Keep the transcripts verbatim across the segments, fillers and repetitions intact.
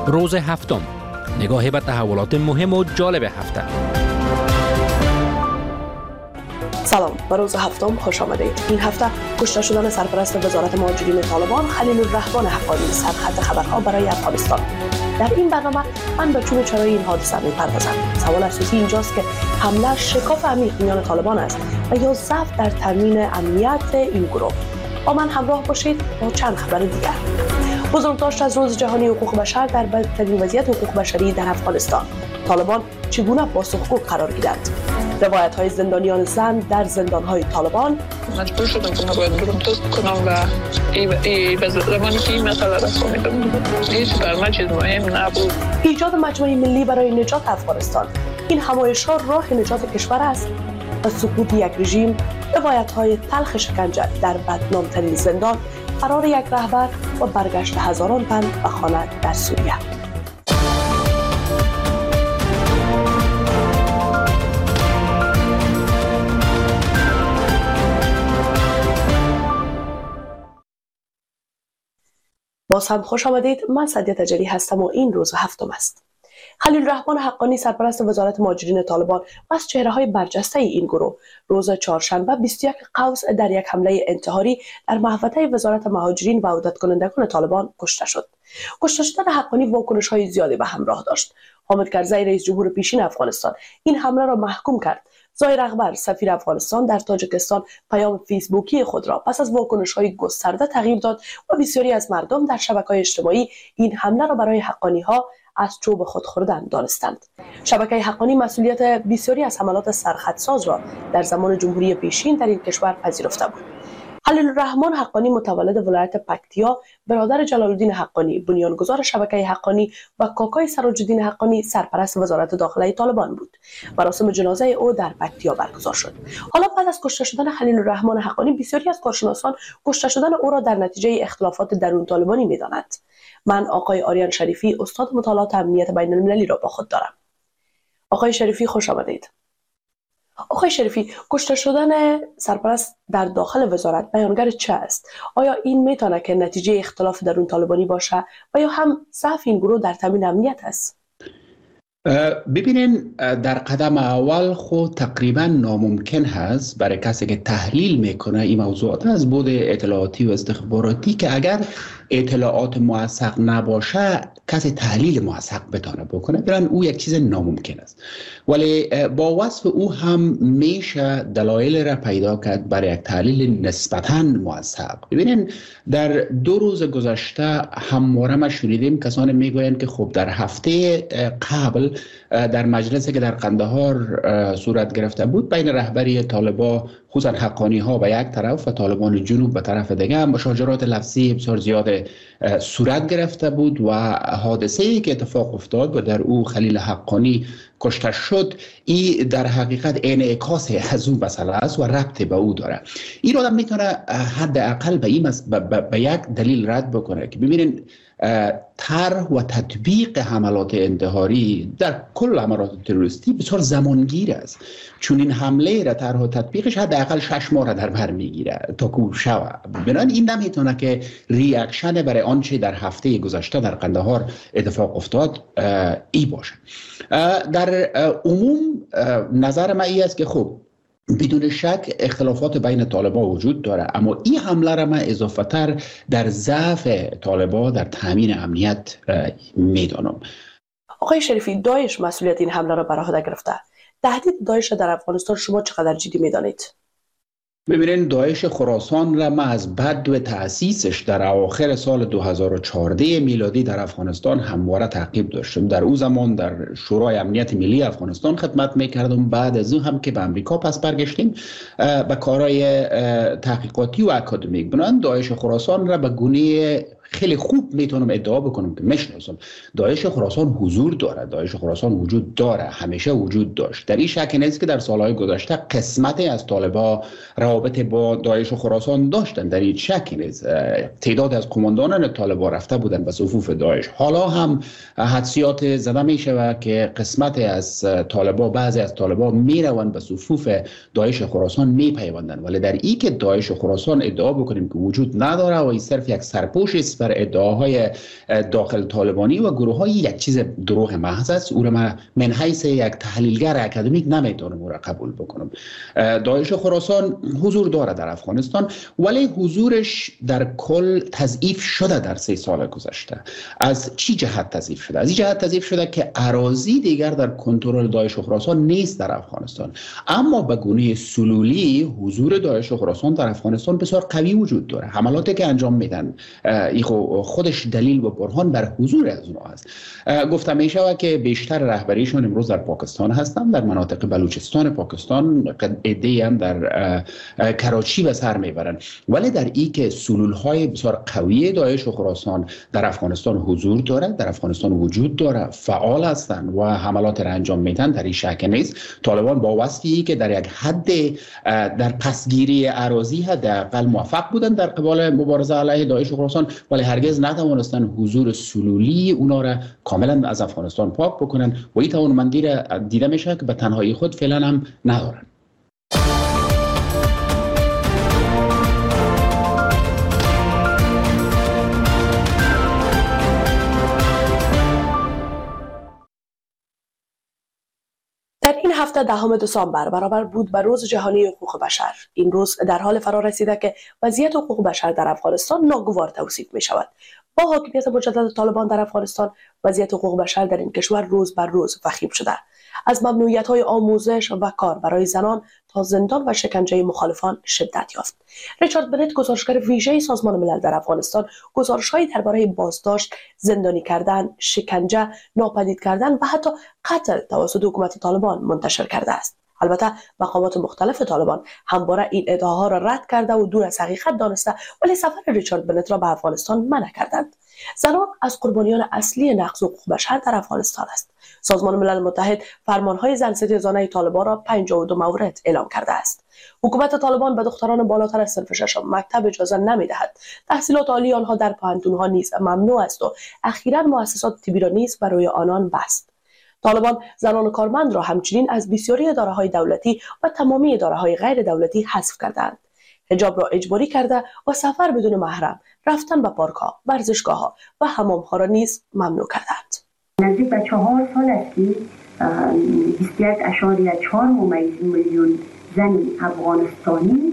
روز هفتم، نگاهی به تحولات مهم و جالب هفته. سلام، به روز هفتم خوش آمدید. این هفته کشته شدن سرپرست وزارت مهاجرین طالبان خلیل الرحمن حقانی سرخط خبرها برای افغانستان. در این برنامه من به چون و چرای این حادثه می‌پردازم. سوال اساسی اینجاست که حمله شکاف عمیق میان طالبان است و یا ضعف در تامین امنیت این گروه. با من همراه باشید با چند خبر دیگر. بزرگداشت از روز جهانی حقوق بشر در بدترین وضعیت حقوق بشری در افغانستان. طالبان چگونه پاسخگو قرار گیرند؟ روایت های زندانیان زن در زندان های طالبان. مجبور شدم که نباید برم تست کنم و ای به زمانی که این مسئله را فهمیدم هیچ برنامه چیز مهم نبود. ایجاد مجمع ملی برای نجات افغانستان. این همایش‌ها راه نجات کشور است و سقوط یک رژیم. روایت های تلخ شکنجه در بدنام‌ترین زندان، فرار یک رهبر و برگشت هزاران تن به خانه در سوریه. باز هم خوش آمدید. من سعدیه تجری هستم و این روز هفتم است. خلیل الرحمن حقانی سرپرست وزارت مهاجرین طالبان و از چهره‌های برجسته این گروه روز چهارشنبه بیست و یک قوس در یک حمله انتحاری در محوطه وزارت مهاجرین و عودت کنندگان طالبان کشته شد. کشته شدن حقانی واکنش‌های زیادی به همراه داشت. حامد کرزی رئیس جمهور پیشین افغانستان این حمله را محکوم کرد. ظاهر اکبر سفیر افغانستان در تاجیکستان پیام فیسبوکی خود را پس از واکنش‌های گسترده تغییر داد و بسیاری از مردم در شبکه‌های اجتماعی این حمله را برای حقانی‌ها از چوب خود خوردن دانستند. شبکه حقانی مسئولیت بسیاری از حملات سرخطساز را در زمان جمهوری پیشین در این کشور پذیرفته بود. خلیل الرحمن حقانی متولد ولایت پکتیا، برادر جلال الدین حقانی بنیانگذار شبکه حقانی و کاکای سراج الدین حقانی سرپرست وزارت داخله طالبان بود. مراسم جنازه او در پکتیا برگزار شد. حالا بعد از کشته شدن خلیل الرحمن حقانی بسیاری از کارشناسان کشته شدن او را در نتیجه اختلافات درون طالبانی می‌دانند. من آقای آریان شریفی استاد مطالعات امنیت بین المللی را با خود دارم. آقای شریفی خوش آمدید. آقای شریفی، کشته شدن سرپرست در داخل وزارت بیانگر چه است؟ آیا این میتونه که نتیجه اختلاف درون طالبانی باشه و یا هم ضعف این گروه در تامین امنیت است؟ ببینین، در قدم اول خود تقریبا ناممکن هست برای کسی که تحلیل میکنه این موضوعات از بود اطلاعاتی و استخباراتی که اگر اطلاعات موثق نباشه کسی تحلیل موثق بتونه بکنه، برای او یک چیز ناممکن است. ولی با وصف او هم میشه دلایل را پیدا کرد برای یک تحلیل نسبتاً موثق. ببینین، در دو روز گذشته همواره ما شنیدیم کسانی میگویند که خب در هفته قبل در مجلسی که در قندهار صورت گرفته بود بین رهبری طالبان خصوصا حقانی ها به یک طرف و طالبان جنوب به طرف دیگه هم مشاجرات لفظی بسیار زیاد صورت گرفته بود و حادثه‌ای که اتفاق افتاد و در او خلیل حقانی کشته شد، این در حقیقت انعکاس از اون مسئله است و ربط به او داره. این آدم میتونه حداقل به این به یک دلیل رد بکنه که ببینین طرح و تطبیق حملات انتحاری در کل حملات تروریستی بسیار زمانگیر است، چون این حمله را طرح و تطبیقش حداقل شش ماه را در بر میگیره تا کو شود. بنابراین این نمیتونه که ریاکشن برای آنچه در هفته گذشته در قندهار اتفاق افتاد ای باشه. در عموم نظر من این است که خب بدون شک اختلافات بین طالبان وجود داره، اما این حمله را من اضافه تر در ضعف طالبان در تامین امنیت میدانم. آقای شریفی، داعش مسئولیت این حمله را بر عهده گرفته. تهدید داعش در افغانستان شما چقدر جدی میدانید؟ ببینید، داعش خراسان را ما از بدو تأسیسش در اواخر سال دو هزار و چهارده میلادی در افغانستان همواره تعقیب داشتم. در او زمان در شورای امنیت ملی افغانستان خدمت میکردم. بعد از اون هم که به امریکا پس برگشتیم به کارهای تحقیقاتی و اکادمیک، بنابراین داعش خراسان را به گونه خیلی خوب میتونم ادعا بکنم که میشناسم. داعش خراسان حضور داره، داعش خراسان وجود داره، همیشه وجود داشت. در این شک نیست که در سالهای گذشته قسمتی از طالبان رابطه با داعش و خراسان داشتن، در این شکی نیست. تعداد از قماندانان طالبان رفته بودن به صفوف داعش. حالا هم حدسیات زده می شود که قسمت از طالبان، بعضی از طالبان می روند به صفوف داعش خراسان می پیوندن، ولی در این که داعش خراسان ادعا بکنیم که وجود نداره و این صرف یک سرپوش است بر ادعاهای داخل طالبانی و گروه های، یک چیز دروغ محض است. او را من من حیث یک تحلیلگر اکادمیک نمیتونم او را قبول بکنم. داعش خراسان حضور داره در افغانستان، ولی حضورش در کل تضعیف شده در سه سال گذشته. از چی جهت تضعیف شده؟ از این جهت تضعیف شده که اراضی دیگر در کنترل داعش خراسان نیست در افغانستان، اما به گونه سلولی حضور داعش خراسان در افغانستان بسیار قوی وجود داره. حملاتی که انجام میدن این خودش دلیل و برهان بر حضور از اونها است. گفتم می شود که بیشتر رهبریشون امروز در پاکستان هستند، در مناطق بلوچستان پاکستان، عده‌ای هم در کراچی به سر میبرن، ولی در این که سلولهای بسیار قوی داعش و خراسان در افغانستان حضور داره، در افغانستان وجود داره، فعال هستند و حملات را انجام میدن، در این شک نیست. طالبان با واسطی که در یک حد در پسگیری اراضی حداقل موفق بودن در قبال مبارزه علیه داعش و خراسان، ولی هرگز نتوانستن حضور سلولی اونا را کاملا از افغانستان پاک بکنن و این توانمندی را دیده میشه که به تنهایی خود فعلا هم ندارن. در این هفته دهم دسامبر برابر بود به روز جهانی حقوق بشر. این روز در حال فرا رسیده که وضعیت حقوق بشر در افغانستان ناگوار توصیف می شود. با حاکمیت مجدد طالبان در افغانستان، وضعیت حقوق بشر در این کشور روز بر روز وخیم شده. از ممنوعیت‌های آموزش و کار برای زنان تا زندان و شکنجه مخالفان شدت یافت. ریچارد بنت، گزارشگر ویژه سازمان ملل در افغانستان، گزارش‌هایی درباره بازداشت، زندانی کردن، شکنجه، ناپدید کردن و حتی قتل توسط حکومت طالبان منتشر کرده است. البته مقامات مختلف طالبان همواره این ادعاها را رد کرده و دور از حقیقت دانسته، ولی سفر ریچارد بنت را به افغانستان منع کردند. زنان از قربانیان اصلی نقض حقوق بشر در افغانستان است. سازمان ملل متحد فرمانهای زن ستیزانه طالبان را پنجاه و دو مورد اعلام کرده است. حکومت طالبان به دختران بالاتر از صنف ششم مکتب اجازه نمی‌دهد. تحصیلات عالی آنها در پوهنتون‌ها نیز ممنوع است و اخیراً مؤسسات طبی را نیز برای آنان بست. طالبان زنان کارمند را همچنین از بسیاری اداره‌های دولتی و تمامی اداره‌های غیر دولتی حذف کردند. حجاب را اجباری کرده و سفر بدون محرم، رفتن به پارک‌ها، ورزشگاه‌ها و حمام‌ها را نیز ممنوع کردند. نزدیک به چهار سال است که بیست و یک اشاریه چهار میلیون زن افغانستانی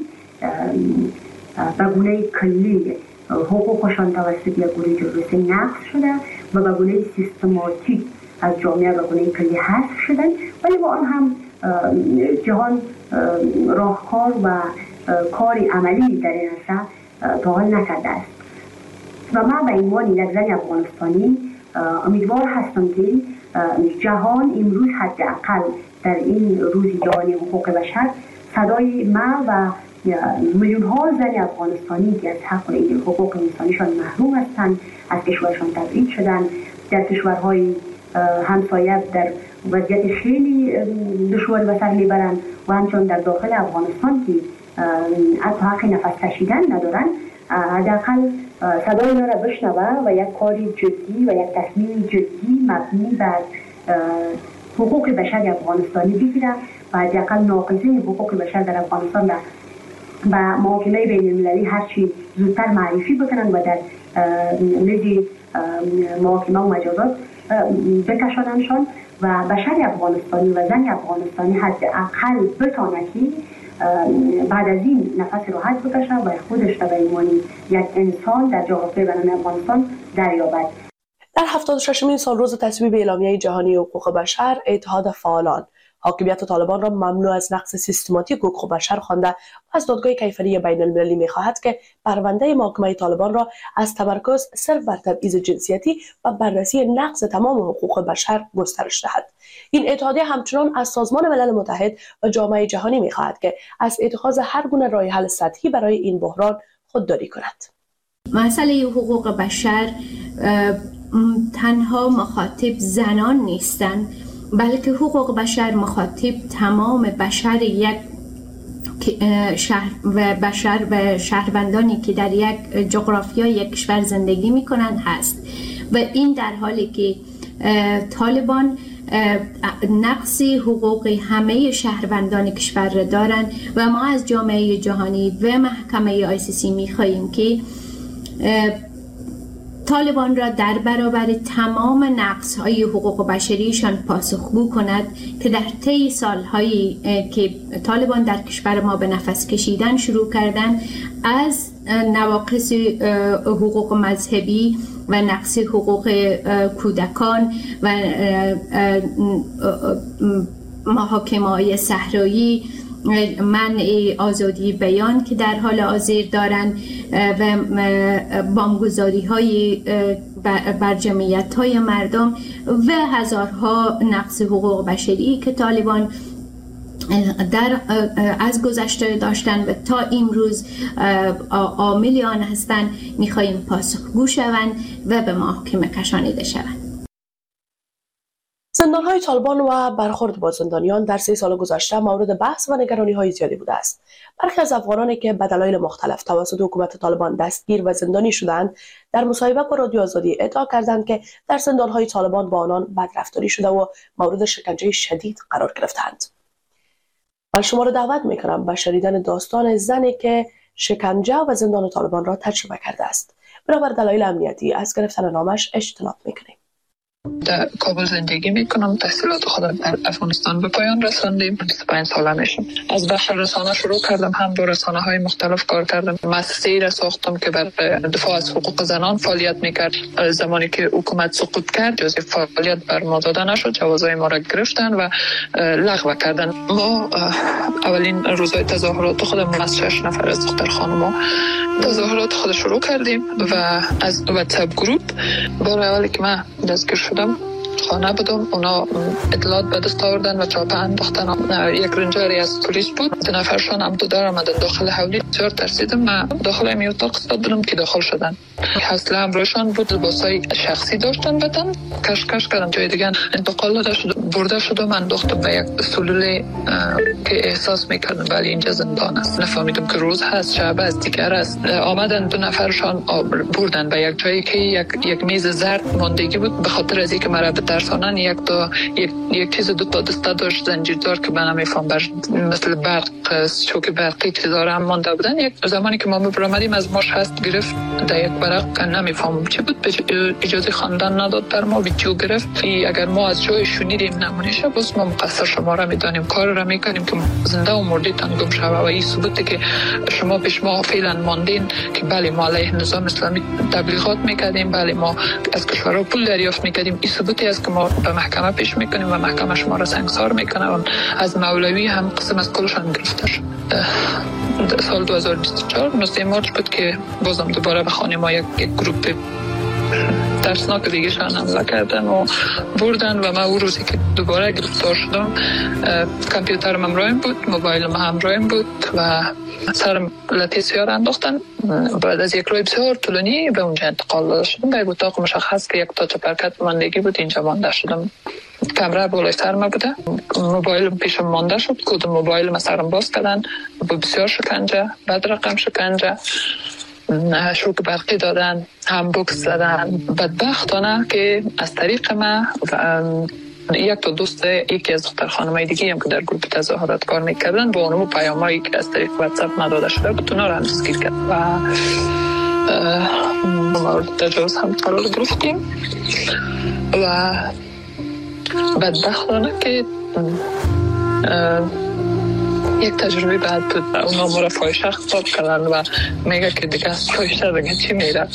به گونه کلی حقوقشان توسط یک گروه جاسوسی نقض شده و به گونه سیستماتیک از جامعه به گونه کلی حذف شدند، ولی با آن هم جهان راهکار و کاری عملی در این عرصه تا حال نکرده است. و من به عنوان یک زن افغانستانی امیدوار هستم که جهان امروز حداقل در این روز جهانی حقوق بشر صدای ما و میلیون ها زن افغانستانی که از حق این حقوق انسانیشان محروم هستند، از کشورشان تبعید شدند، در کشورهای همسایه در وضعیت خیلی دشواری به سر میبرند و همچنین در داخل افغانستان که حتی حق نفس کشیدن ندارند، حداقل صدای اینا را بشنوه و یک کاری جدی و یک تصمیم جدی مبنی بر حقوق بشر افغانستانی بگیره و حداقل ناقضین حقوق بشر در افغانستان را به محاکمه بین المللی هرچی زودتر معرفی بکنند و در میز محاکمه و مجازات بکشانندشان و بشر افغانستانی و زن افغانستانی حداقل بتانه که بعد از این نفس راحت بکشه و خودش را به عنوان یک انسان در جغرافیای بین افغانستان دریابد. در هفتاد و ششمین سال روز تصویب اعلامیه جهانی حقوق بشر، اتحاد فعالان حاکمیت طالبان را ممنوع از نقض سیستماتیک حقوق بشر خوانده و از دادگاه کیفری بین المللی می‌خواهد که پرونده محاکمه طالبان را از تمرکز صرف بر تبعیض جنسیتی و بررسی نقض تمام حقوق بشر گسترش دهد. این اتحادیه همچنان از سازمان ملل متحد و جامعه جهانی می‌خواهد که از اتخاذ هر گونه راه حل سطحی برای این بحران خودداری کند. مسئله حقوق بشر تنها مخاطب زنان نیستند، بلکه حقوق بشر مخاطب تمام بشر یک شهر و بشر و شهروندانی که در یک جغرافیای یک کشور زندگی میکنن هست و این در حالی که طالبان نقص حقوق همه شهروندان کشور را دارند و ما از جامعه جهانی و محکمه آی سی سی میخواهیم که طالبان را در برابر تمام نقص های حقوق بشریشان پاسخگو کند که در طی سالهایی که طالبان در کشور ما به نفس کشیدن شروع کردن، از نواقص حقوق مذهبی و نقص حقوق کودکان و محاکمه‌های صحرایی، منع آزادی بیان که در حال حاضر دارند و بمبگذاری های بر جمعیت های مردم و هزارها نقص حقوق بشری که طالبان در از گذشته داشتن و تا امروز عامل آن هستند، میخواهیم پاسخگو شوند و به محاکمه کشانیده شوند. زندان‌های طالبان و برخورد با زندانیان در سه سال گذشته مورد بحث و نگرانی‌های زیادی بوده است. برخی از افغانانی که به دلایل مختلف توسط حکومت طالبان دستگیر و زندانی شدند، در مصاحبه با رادیو آزادی ادعا کردند که در زندان‌های طالبان با آنان بدرفتاری شده و مورد شکنجه شدید قرار گرفتند. من شما را دعوت می‌کنم به شنیدن داستان زنی که شکنجه و زندان طالبان را تجربه کرده است. بنابر دلایل امنیتی از گرفتن نامش اجتناب می‌کنیم. در کابل زندگی میکنم. تحصیلات خودم در افغانستان به پایان رساندیم. بیست و پنج ساله میشم. از بخش رسانه شروع کردم، هم با رسانه های مختلف کار کردم. مؤسسه‌ای را ساختم که بر دفاع از حقوق زنان فعالیت میکرد. زمانی که حکومت سقوط کرد، جزء فعالیت بر ما داده نشد، جوازهای ما را گرفتن و لغو کردن. ما اولین روزهای تظاهرات خودم از شش نفر از دختر خانم‌ها تظاهرات خود شروع کردیم و از واتساپ گروپ بار اولی که من دستگیر شدم خانه بودم، اونا اطلاعات به دست آوردن و چاپه انداختن. یک رنجری از پلیس بود، دو نفرشان هم دو در آمدن داخل حولی. بسیار ترسیدم. من داخل می اتاق استاد بودم که داخل شدن. حوصله همراهشان بود، لباسای شخصی داشتن، بدن کش کش کردن، جای دیگه انتقال داده شد، برده شد و من انداختم به یک سلوله که احساس میکردم ولی اینجا زندان است. نفهمیدم که روز هست، شب است، دیگر است. آمدن دو نفرشان بردن به یک جایی که یک یک میز زرد ماندگی بود، به خاطر از اینکه مرا ترسانن یک تا یک, یک چیز دو تا دسته داشت زنجیردار که من نمیفهم، بر مثل برق چوک برقی چیزا هم مانده بودن. یک زمانی که ما برآمدیم از ما شست گرفت در یک برق، نمیفهمم چی بود، اجازه خواندن نداد بر ما، ویدیو گرفت. اگر ما از جای شنیدیم نمونشه، بس ما مقصر شما را میدانیم، کار را میکنیم که زنده و مرده تان گم شوه و این ثبوته که شما پیش ما فعلا ماندین که بله ما علیه نظام اسلامی تبلیغات میکردیم، بله ما از کشورها پول دریافت میکردیم. این ثبوتی است که ما به محکمه پیش میکنیم و محکمه شما را سنگسار میکنه. و از مولوی هم قسم از کلشان گرفته شد. سال دو هزار و بیست و چهار نوزده مارچ بود که بازم دوباره به خانه ما یک, یک گروپ ترسناک دیگه شان حمله کردن و بردن و من اون روزی که دوباره گرفتار شدم کامپیوترم همراهم بود، موبایلم همراهم بود و سرم لطی سیار انداختن. بعد از یک روی بسیار طولانی به اونجا انتقال داده شدم به اتاق مشخص که یک تا چپرکت ماندگی بود. اینجا مانده شدم. کمره بالای سرم بوده، موبایلم پیشم مانده شد، کد موبایلم سرم باز کردن، بسیار شکنجه، بعد رقم شکنجه، شوک برقی دادن، هم بوکس زدن. بدبختانه که از طریق من یک تا دوست یکی از دختر خانمای دیگه هم که در گروه تظاهرات کار میکردن با اونمو پیامایی که از طریق واتساپ نداده شده بود اونا رو هم دستگیر کرد و مورد تجاوز هم قرار گرفتیم. و بدبختانه که یک تجربه بعد بود. اونا ما را فاحشه خطاب کردن و میگه که دیگه از فاحشه دیگه چی میره.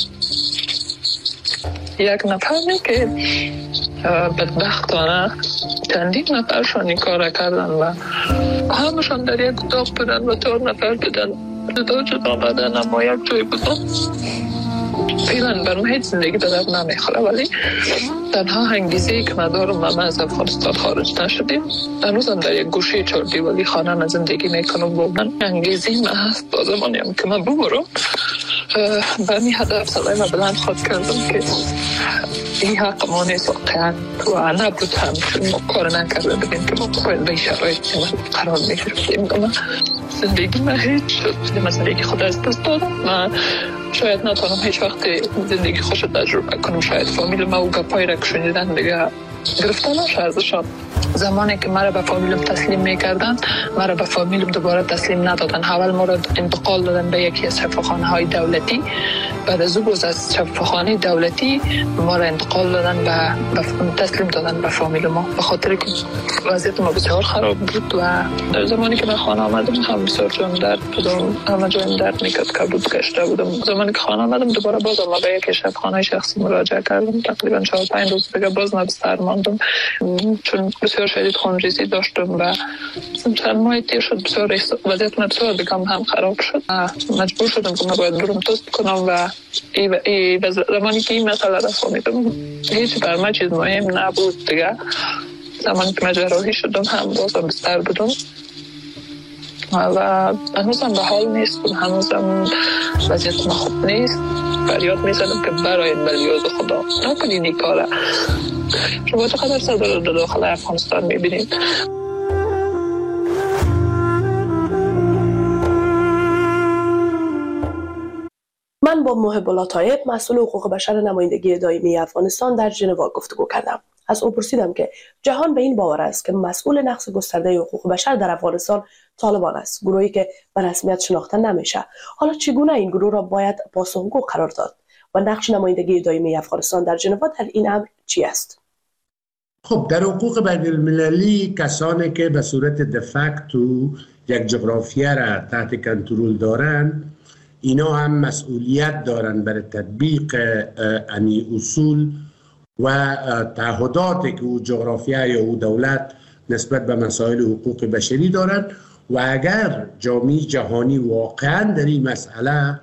یک نفر می که بدبختانه چندین نفرشان این کار کردن و همشان در یک اتاق بودن و چهار نفر بودن، جدا جدا بدن اما یک جای بودن. فعلا برام هیچ زندگی به درد نمیخوره، ولی تنها انگیزه‌ای که من دارم و من از افغانستان خارج نشدیم، هنوزم در یک گوشه چهار دیواری خانه من زندگی میکنم. با من انگیزه‌ای من هست با زمانی هم که من بمرم به می هدف صدای من بلند خواهد کردم که این حق ما نیست واقعا و نبود هم چون ما کار نکرده بودیم که ما باید به شرایط قرار میگرفتیم. زندگی من هیچ شد. من زندگی خود از دست دادم. من شاید نتونم هیچ وقت زندگی خوش تجربه کنم. شاید فامیل ما و گپایی را که شنیدن دیگه گرفته نشه ازشان. زمانی که مرا به فامیلم تسلیم میکردن، مرا به فامیلم دوباره تسلیم ندادن. اول ما را انتقال دادن به یکی از شفاخانه های دولتی. بعد از او باز از شفاخانه دولتی ما را انتقال دادن به تسلیم دادن به فامیل ما، به خاطر که وضعیت ما بسیار خراب بود. و در زمانی که به خانه آمدم هم بسیار جان درد بودم، همه جایم درد میکرد، کبود کشته بودم. زمانی که خانه آمدم دوباره باز ما به یک شفاخانه شخصی مراجعه کردم. تقریبا چهار پنج روز دیگه باز نبستر ماندم، چون بسیار شدید خونریزی داشتم و چند ماه تیر شد. بسیار وضعیت من بسیار دیگه هم خراب شد. مجبور شدم که من باید برم تست کنم و ای ای زمانی که این مسئله را فهمیدم هیچ بر من چیز مهم نبود دیگه. زمانی که من جراحی شدم هم بازم بستر بودم و هنوزم به حال نیستم، هنوزم وضعیت من خوب نیست. فریاد میزنم که برای بلیاز خدا نکنین این کاره. شما چقدر صدر در داخل افغانستان میبینید؟ من با محب الله طایب مسئول حقوق بشر نمایندگی دائمی افغانستان در ژنو گفتگو کردم. از او پرسیدم که جهان به این باور است که مسئول نقض گسترده حقوق بشر در افغانستان طالبان است، گروهی که به رسمیت شناخته نمیشه. حالا چگونه این گروه را باید پاسخگو قرار داد و نقش نمایندگی دائمی افغانستان در ژنو در این امر چی است؟ خب در حقوق بین المللی کسانی که به صورت دفکتو یک جغرافیه را تحت کنترل دارن، اینا هم مسئولیت دارن برای تطبیق امی اصول و تعهداتی که او جغرافیه یا او دولت نسبت به مسائل حقوق بشری دارن. و اگر جامعه جهانی واقعا در این مسئله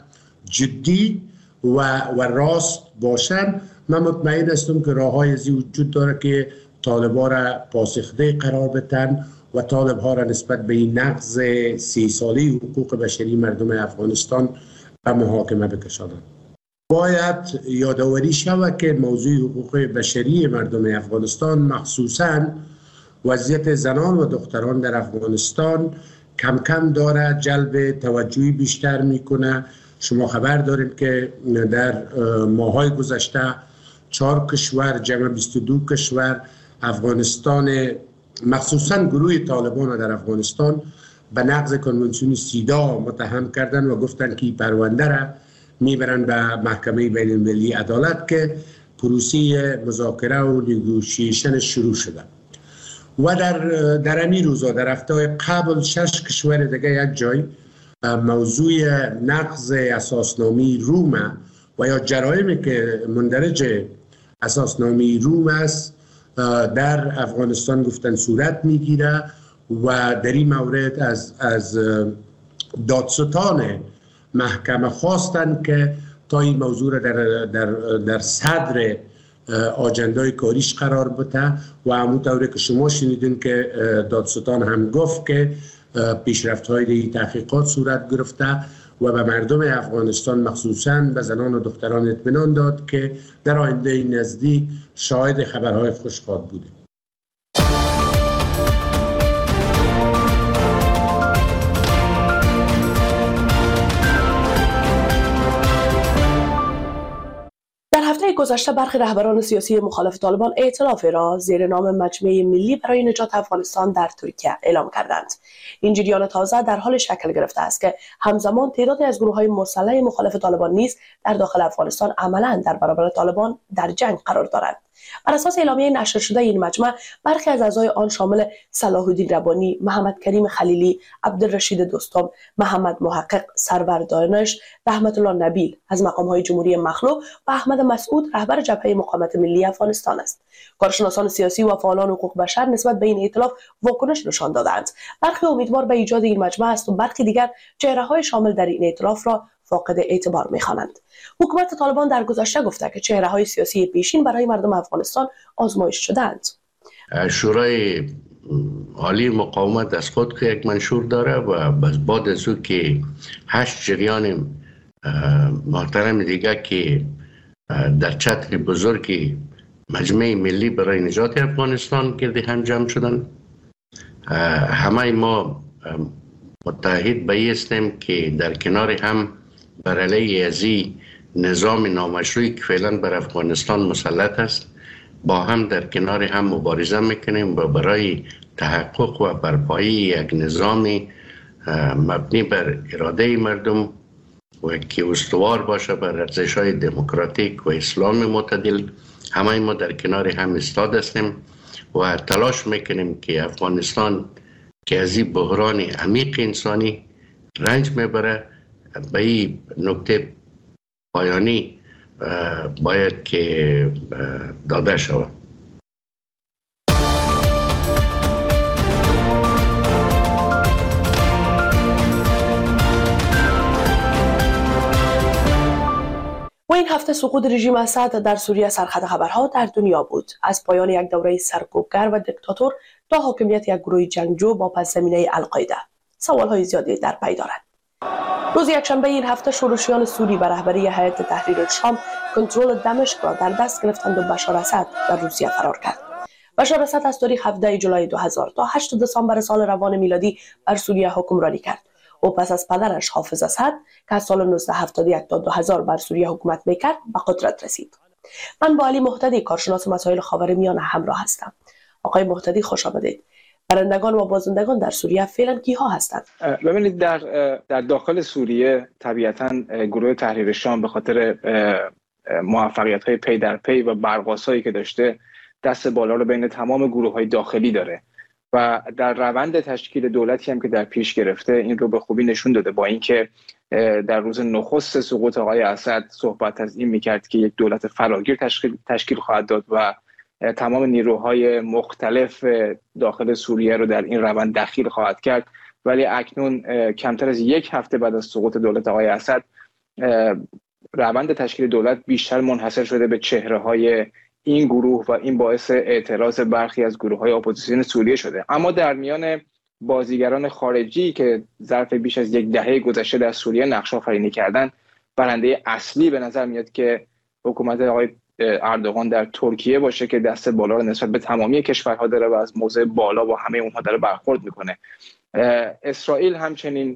جدی و, و راست باشن، من مطمئن هستم که راه های زی وجود داره که طالبا را پاسخده قرار بدن و طالبها را نسبت به این نقض سی ساله حقوق بشری مردم افغانستان به محاکمه بکشانند. باید یادآوری شود که موضوع حقوق بشری مردم افغانستان، مخصوصاً وضعیت زنان و دختران در افغانستان، کم کم داره جلب توجهی بیشتر میکنه. شما خبر دارید که در ماهای گذشته چهار کشور جمع بیست و دو کشور افغانستان، مخصوصاً گروه طالبان در افغانستان، به نقض کنوانسیون سیدا متهم کردن و گفتن که پرونده را میبرن به محکمه بین المللی عدالت که پروسه مذاکره و نگوشیشن شروع شده. و در در این روزا در هفته قبل شش کشور دیگه یک جای موضوع نقض اساسنامه روم و یا جرایمی که مندرج اساسنامه روم است در افغانستان گفتن صورت میگیره و در این مورد از از دادستان محکمه خواستند که تا این موضوع را در در در صدر آجندای کاریش قرار بده و همونطوری که شما شنیدین که دادستان هم گفت که پیشرفت‌های تحقیقات صورت گرفته و به مردم افغانستان مخصوصاً به زنان و دختران اطمینان داد که در آینده نزدیک شاهد خبرهای خوش خواهد بودیم. هفته گذشته برخی رهبران سیاسی مخالف طالبان ائتلافی را زیر نام مجمع ملی برای نجات افغانستان در ترکیه اعلام کردند. این جریان تازه در حال شکل گرفته است که همزمان تعدادی از گروه‌های مسلح مخالف طالبان نیز در داخل افغانستان عملاً در برابر طالبان در جنگ قرار دارند. بر اساس اعلامیه نشر شده این مجمع، برخی از اعضای آن شامل صلاح الدین ربانی، محمد کریم خلیلی، عبدالرشید دوستم، محمد محقق، سرور دانش، رحمت الله نبیل از مقام‌های جمهوری مخلوع و احمد مسعود رهبر جبهه مقاومت ملی افغانستان است. کارشناسان سیاسی و فعالان حقوق بشر نسبت به این ائتلاف واکنش نشان دادند. برخی امیدوار به ایجاد این مجمع است و برخی دیگر چهره‌های شامل در این ائتلاف را فاقد اعتبار می‌خوانند. حکومت طالبان در گذشته گفته که چهره‌های سیاسی پیشین برای مردم افغانستان آزمایش شدند. شورای عالی مقاومت از خود که یک منشور داره و بعد از او که هشت جریان محترم دیگه که در چتر بزرگی مجمع ملی برای نجات افغانستان گرد هم جمع شدن، همه ما متحد بایستیم که در کنار هم بر علیه از نظام نامشروعی که فعلا بر افغانستان مسلط است با هم در کنار هم مبارزه میکنیم و برای تحقق و برپایی یک نظام مبنی بر اراده مردم و که استوار باشه بر ارزش‌های دموکراتیک و اسلام معتدل همه ما در کنار هم ایستاده هستیم و تلاش میکنیم که افغانستان که از این بحران عمیق انسانی رنج میبره به این نکته پایانی باید که داده شود. و این هفته سقوط رژیم اسد در سوریه سرخط خبرها در دنیا بود. از پایان یک دوره سرکوبگر و دیکتاتور تا حاکمیت یک گروه جنگجو با پس زمینه القاعده، سوالهای زیادی در پی دارد. روز یکشنبه این هفته شورشیان سوری و رهبری هیئت تحریر شام کنترل دمشق را در دست گرفتند و بشار اسد در روسیه فرار کرد. بشار اسد از تاریخ هفدهم جولای دو هزار تا هشتم دسامبر سال روان میلادی بر سوریه حکمرانی کرد. او پس از پدرش حافظ اسد که از سال نوزده هفتاد و یک تا دو هزار بر سوریه حکومت میکرد به قدرت رسید. من با علی مهتدی کارشناس مسائل خاورمیانه همراه هستم. آقای مهتدی خوش آمدید. برندگان و بازندگان در سوریه فعلا کیها هستند؟ ببینید در در داخل سوریه طبیعتاً گروه تحریر شام به خاطر موفقیت‌های پی در پی و برقاسایی که داشته دست بالا رو بین تمام گروه‌های داخلی داره و در روند تشکیل دولتی هم که در پیش گرفته این رو به خوبی نشون داده، با اینکه در روز نخست سقوط آقای اسد صحبت از این می‌کرد که یک دولت فراگیر تشکیل تشکیل خواهد داد و تمام نیروهای مختلف داخل سوریه رو در این روند دخیل خواهد کرد، ولی اکنون کمتر از یک هفته بعد از سقوط دولت آقای اسد روند تشکیل دولت بیشتر منحصر شده به چهره‌های این گروه و این باعث اعتراض برخی از گروه‌های اپوزیسیون سوریه شده. اما در میان بازیگران خارجی که ظرف بیش از یک دهه گذشته در سوریه نقش آفرینی کردند، برنده اصلی به نظر میاد که حکومت آقای اردوغان در ترکیه باشه که دست بالا رو نسبت به تمامی کشورها داره و از موضع بالا با همه اونها داره برخورد میکنه. اسرائیل همچنین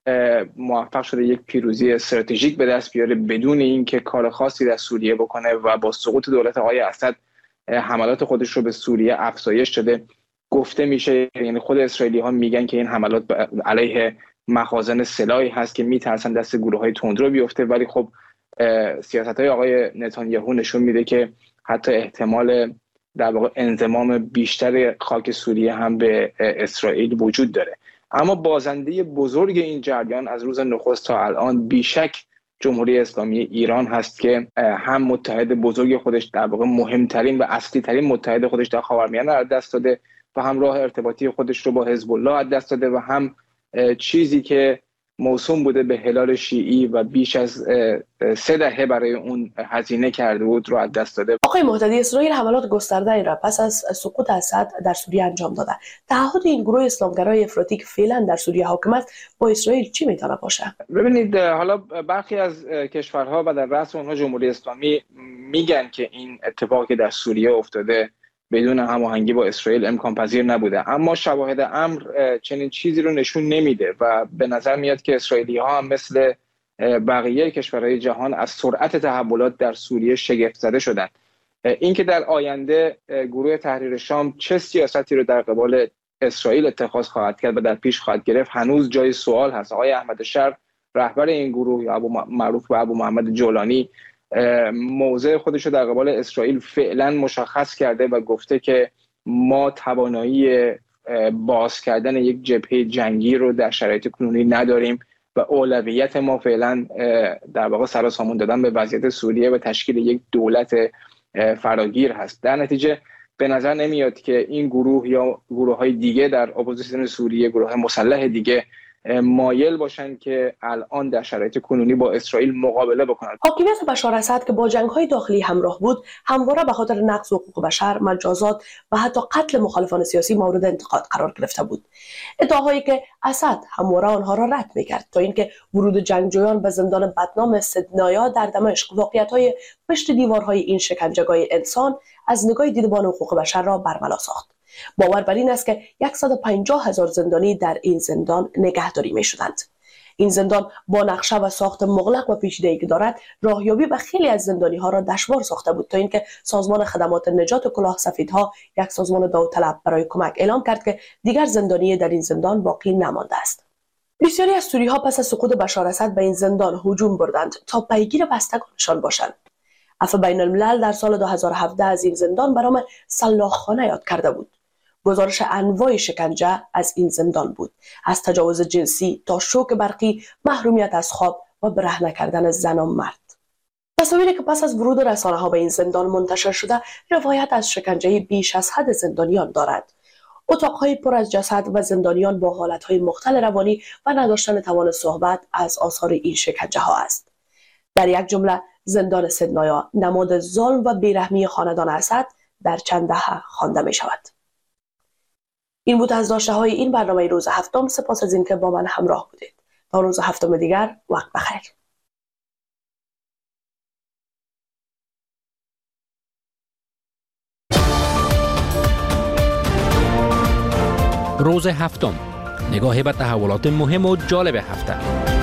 موفق شده یک پیروزی استراتژیک به دست بیاره بدون اینکه کار خاصی در سوریه بکنه و با سقوط دولت آقای اسد حملات خودش رو به سوریه افزایش داده. گفته میشه، یعنی خود اسرائیلی ها میگن که این حملات علیه مخازن سلاحی هست که میترسن دست گروه‌های تندرو بیفته، ولی خب سیاست‌های آقای نتانیاهو نشون میده که حتی احتمال در واقع انضمام بیشتر خاک سوریه هم به اسرائیل وجود داره. اما بازنده بزرگ این جریان از روز نخست تا الان بیشک جمهوری اسلامی ایران هست که هم متحد بزرگ خودش، در واقع مهمترین و اصلی ترین متحد خودش در خاورمیانه از دست داده و هم راه ارتباطی خودش رو با حزب الله از دست داده و هم چیزی که موسوم بوده به هلال شیعی و بیش از سه دهه برای اون هزینه کرده بود رو از دست داده. آقای مهتدی، اسرائیل حملات گسترده این را پس از سقوط اسد در سوریه انجام داده. تعهد این گروه اسلامگرای افراطی که فعلا در سوریه حاکم است با اسرائیل چی میتونه باشه؟ ببینید، حالا برخی از کشورها و در رأس اونها جمهوری اسلامی میگن که این اتفاقی در سوریه افتاده بدون هماهنگی با اسرائیل امکان پذیر نبوده، اما شواهد امر چنین چیزی رو نشون نمیده و به نظر میاد که اسرائیلی ها هم مثل بقیه کشورهای جهان از سرعت تحولات در سوریه شگفت زده شدن. اینکه در آینده گروه تحریر شام چه سیاستی رو در قبال اسرائیل اتخاذ خواهد کرد و در پیش خواهد گرفت هنوز جای سوال هست. آقای احمد شر، رهبر این گروه، یا ابو معروف به ابو محمد جولانی، موضع خودش رو در قبال اسرائیل فعلا مشخص کرده و گفته که ما توانایی باز کردن یک جبهه جنگی رو در شرایط کنونی نداریم و اولویت ما فعلا در واقع سر و سامون دادن به وضعیت سوریه و تشکیل یک دولت فراگیر هست. در نتیجه به نظر نمیاد که این گروه یا گروه‌های دیگه در اپوزیسیون سوریه، گروه مسلح دیگه، مایل باشن که الان در شرایط کنونی با اسرائیل مقابله بکنند. حاکمیت بشار اسد که با جنگ‌های داخلی همراه بود، همواره به خاطر نقض حقوق بشر، مجازات و حتی قتل مخالفان سیاسی مورد انتقاد قرار گرفته بود. ادعاهایی که اسد همواره آنها را رد می‌کرد تا اینکه ورود جنگجویان به زندان بدنام سدنایا در دمشق واقعیت‌های پشت دیوارهای این شکنجه‌گاه انسان از نگاه دیدبان حقوق بشر را برملا ساخت. باور بر این است که صد و پنجاه هزار زندانی در این زندان نگهداری می شدند. این زندان با نقشه و ساخت مغلق و پیچیده‌ای که دارد، راهیابی به خیلی از زندانی ها را دشوار ساخته بود تا اینکه سازمان خدمات نجات کلاه سفیدها، یک سازمان داوطلب برای کمک، اعلام کرد که دیگر زندانی در این زندان باقی نمانده است. بسیاری از سوری‌ها پس از سقوط بشار اسد به این زندان هجوم بردند تا پیگیر بستگانشان باشند. عفو بین الملل در سال دو هزار و هفده از این زندان به نام سلاخخانه یاد کرده بود. گزارش انواع شکنجه از این زندان بود، از تجاوز جنسی تا شوک برقی، محرومیت از خواب و برهنه کردن زن و مرد. تصاویری که پس از ورود رسانه‌ها به این زندان منتشر شده روایت از شکنجه بیش از حد زندانیان دارد. اتاق‌های پر از جسد و زندانیان با حالت‌های مختل روانی و نداشتن توان صحبت از آثار این شکنجه ها است. در یک جمله زندان سیدنایا نماد ظلم و بیرحمی خاندان اسد در چند دهه خوانده می شود. این بود از داشته های این برنامه روز هفتم. سپاس از اینکه با من همراه بودید. تا روز هفتم دیگر، وقت بخیر. روز هفتم، نگاهی به تحولات مهم و جالب هفته.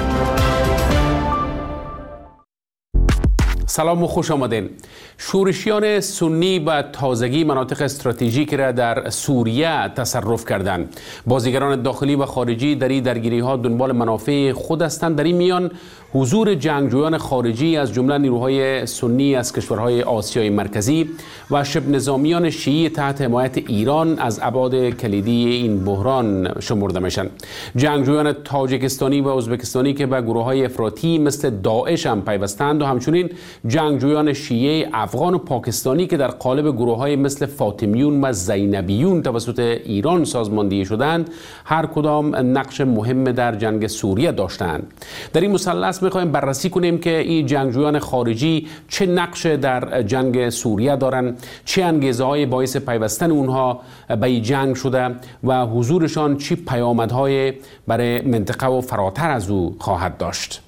سلام و خوش آمدین. شورشیان سنی به تازگی مناطق استراتژیک را در سوریه تصرف کردند. بازیگران داخلی و خارجی در این درگیری ها دنبال منافع خود هستند. در این میان حضور جنگجویان خارجی از جمله نیروهای سنی از کشورهای آسیای مرکزی و شبه نظامیان شیعی تحت حمایت ایران از ابعاد کلیدی این بحران شمرده میشن. جنگجویان تاجیکستانی و ازبکستانی که به گروه‌های افراطی مثل داعش هم پیوستند و همچنین جنگجویان شیعه افغان و پاکستانی که در قالب گروه‌های مثل فاطمیون و زینبیون توسط ایران سازماندهی شدند، هر کدام نقش مهم در جنگ سوریه داشتند. در این مثلث می‌خوایم بررسی کنیم که این جنگجویان خارجی چه نقش در جنگ سوریه دارند، چه انگیزه‌های باعث پیوستن اونها به این جنگ شده و حضورشان چه پیامدهای برای منطقه و فراتر از او خواهد داشت.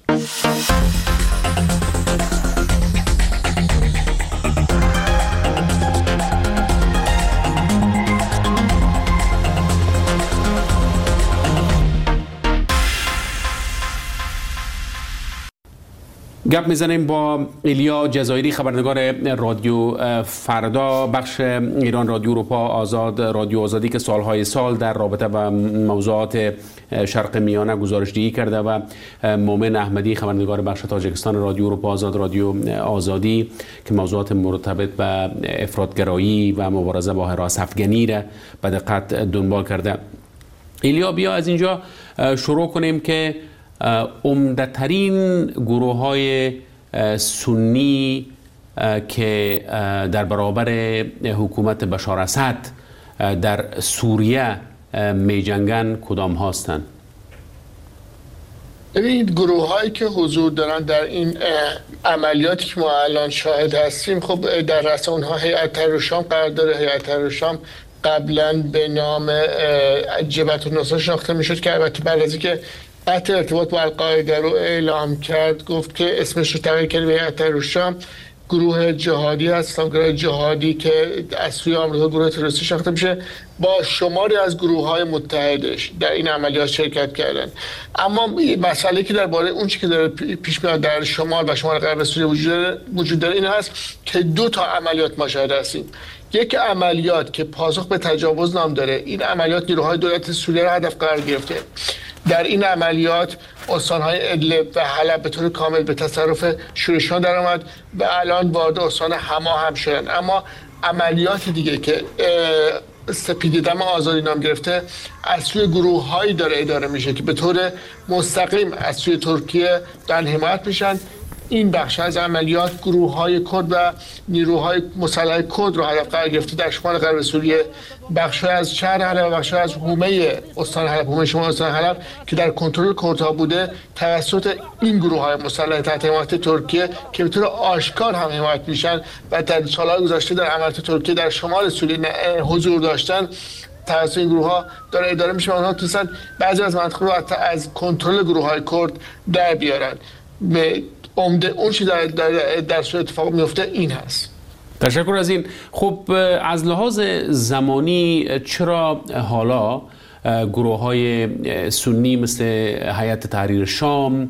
گپ میزنیم با ایلیا جزایری، خبرنگار رادیو فردا، بخش ایران رادیو اروپا آزاد، رادیو آزادی که سالهای سال در رابطه و موضوعات شرق میانه گزارشدهی کرده، و مومن احمدی، خبرنگار بخش تاجیکستان رادیو اروپا آزاد، رادیو آزادی که موضوعات مرتبط به افراطگرایی و مبارزه با هراس افغانی را به دقت دنبال کرده. ایلیا، بیا از اینجا شروع کنیم که عمده‌ترین گروه های سنی که در برابر حکومت بشار اسد در سوریه می جنگن کدام هستند؟ ببینید، گروه هایی که حضور دارن در این عملیاتی که ما الان شاهد هستیم، خب در رأس اونها هیئت تحریر الشام قرار داره. هیئت تحریر الشام قبلا به نام جبهة النصرة شناخته میشد که البته بعد از اینکه قطع ارتباط با القاعده رو اعلام کرد، گفت که اسمش رو تغییر کرد به هیئت تحریر الشام. گروه جهادی هست، گروه جهادی که از سوی آمریکا گروه تروریستی شناخته میشه، با شماری از گروه های متحدش در این عملیات شرکت کردن. اما مسئله که درباره اون چیزی که داره پیش میاد در شمال و شمال غرب سوریه وجود داره این هست که دو تا عملیات ما شاهد هستیم. یک عملیات که پاسخ به تجاوز نام داره، این عملیات نیروهای دولت سوریه را هدف قرار گرفته. در این عملیات استان‌های ادلب و حلب به طور کامل به تصرف شورشیان در آمد و الان وارد استان حما هم شدن. اما عملیات دیگه که سپید دم آزادی نام گرفته از سوی گروه‌هایی داره اداره میشه که به طور مستقیم از سوی ترکیه دارن حمایت میشن. این بخش از عملیات گروه‌های کرد و نیروهای مسلح کرد رو هدف قرار گرفته در شمال غرب سوریه. بخش از شهر حلب و بخش از حومه استان حلب، حومه شمال استان حلب که در کنترل کردها بوده، توسط این گروه‌های مسلح تحت حمایت ترکیه که به طور آشکار هم حمایت میشن و در سال‌های گذشته در عملیات ترکیه در شمال سوریه حضور داشتن، توسط این گروه‌ها داره اداره میشه. اونها تونستن بعضی از مناطق رو از کنترل گروه‌های کرد در بیارن. به عمده اون چیز در در, در صورت اتفاق میفته این هست. تشکر از این. خب از لحاظ زمانی چرا حالا گروه های سنی مثل هیئت تحریر شام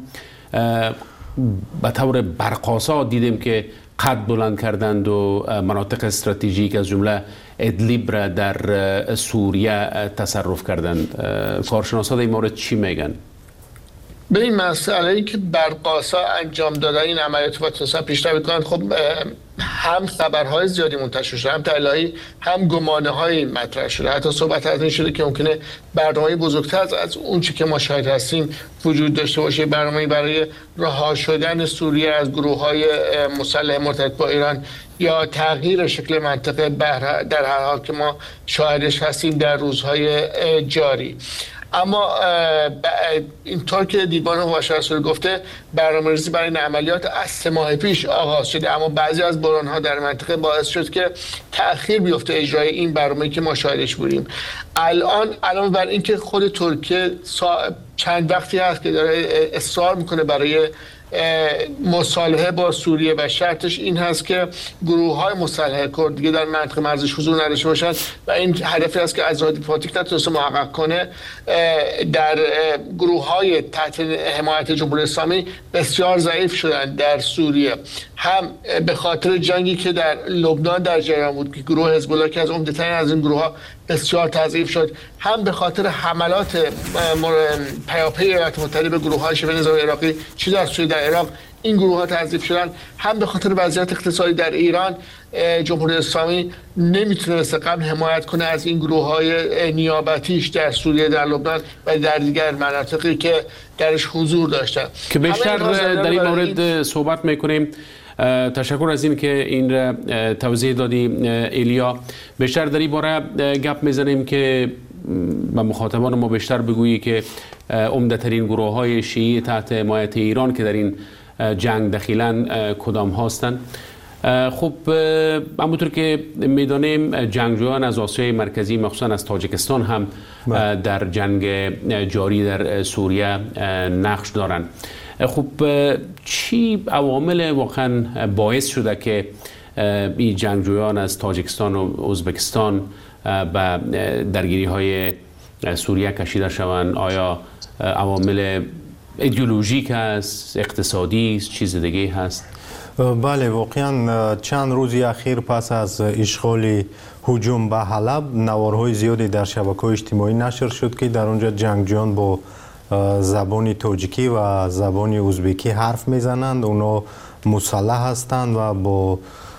به طور برقاسا دیدیم که قد بلند کردند و مناطق استراتژیک از جمله ادلیب را در سوریه تصرف کردند؟ کارشناسان در این مورد چی میگن؟ به این مسئله‌ای که برقاسا انجام دادن این عملیات و تونستن پیشرفت بکنن، خب هم خبرهای زیادی منتشر شده، هم تحلیل‌های، هم گمانه‌های مطرح شده. حتی صحبت از این شده که ممکنه برنامه‌ای بزرگتر از اون چی که ما شاهد هستیم وجود داشته باشه، برنامه‌ای برای رها شدن سوریه از گروه‌های مسلح مرتبط با ایران یا تغییر شکل منطقه بحر در هر حال که ما شاهدش هستیم در روزهای جاری. اما اینطور که دیوان هواشی رسول گفته برنامه‌ریزی برای این عملیات از سه ماه پیش آغاز شده، اما بعضی از بحران‌ها در منطقه باعث شد که تأخیر بیفته اجرای این برنامه‌ای که ما شاهدش بودیم. الان علاوه بر اینکه خود ترکیه چند وقتی هست که داره اصرار میکنه برای مصالحه با سوریه و شرطش این هست که گروه های مسلح کرد دیگه در منطقه مرزش حضور نداشته باشند و این هدفی است که از دیپلماتیک نتونسته محقق کنه، در گروه های تحت حمایت جمهوری اسلامی بسیار ضعیف شدن در سوریه، هم به خاطر جنگی که در لبنان در جریان بود که گروه حزب الله که از عمده‌ترین از این گروه ها بسیار تضعیف شد، هم به خاطر حملات پیاپی ایالات متحده به گروه های شبه نظامی عراقی چی در سوریه در عراق این گروه ها تضعیف شدن، هم به خاطر وضعیت اقتصادی در ایران جمهوری اسلامی نمیتونه مثل قبل حمایت کنه از این گروه های نیابتیش در سوریه، در لبنان و در دیگر مناطقی که درش حضور داشتن که بیشتر در این مورد صحبت میکنیم. تشکر از این که این را توضیح دادی ایلیا. بیشتر در این باره گپ میزنیم که با مخاطبان ما بیشتر بگویی که عمده ترین گروه های شیعی تحت حمایت ایران که در این جنگ دخیلن کدام هستند. خب همونطور که میدانیم جنگجویان از آسیای مرکزی مخصوصا از تاجیکستان هم در جنگ جاری در سوریه نقش دارند. خب چی عوامل واقعا باعث شده که این جنگجویان از تاجیکستان و ازبکستان به درگیری های سوریه کشیده شوند؟ آیا عوامل ایدئولوژیک است، اقتصادی است، چیز دیگه هست؟ بله، واقعا چند روزی اخیر پس از اشغال هجوم به حلب نوارهای زیادی در شبکه‌های اجتماعی نشر شد که در اونجا جنگجویان با زبان تاجیکی و زبان ازبکی حرف میزنند. اونا مسلح هستند و با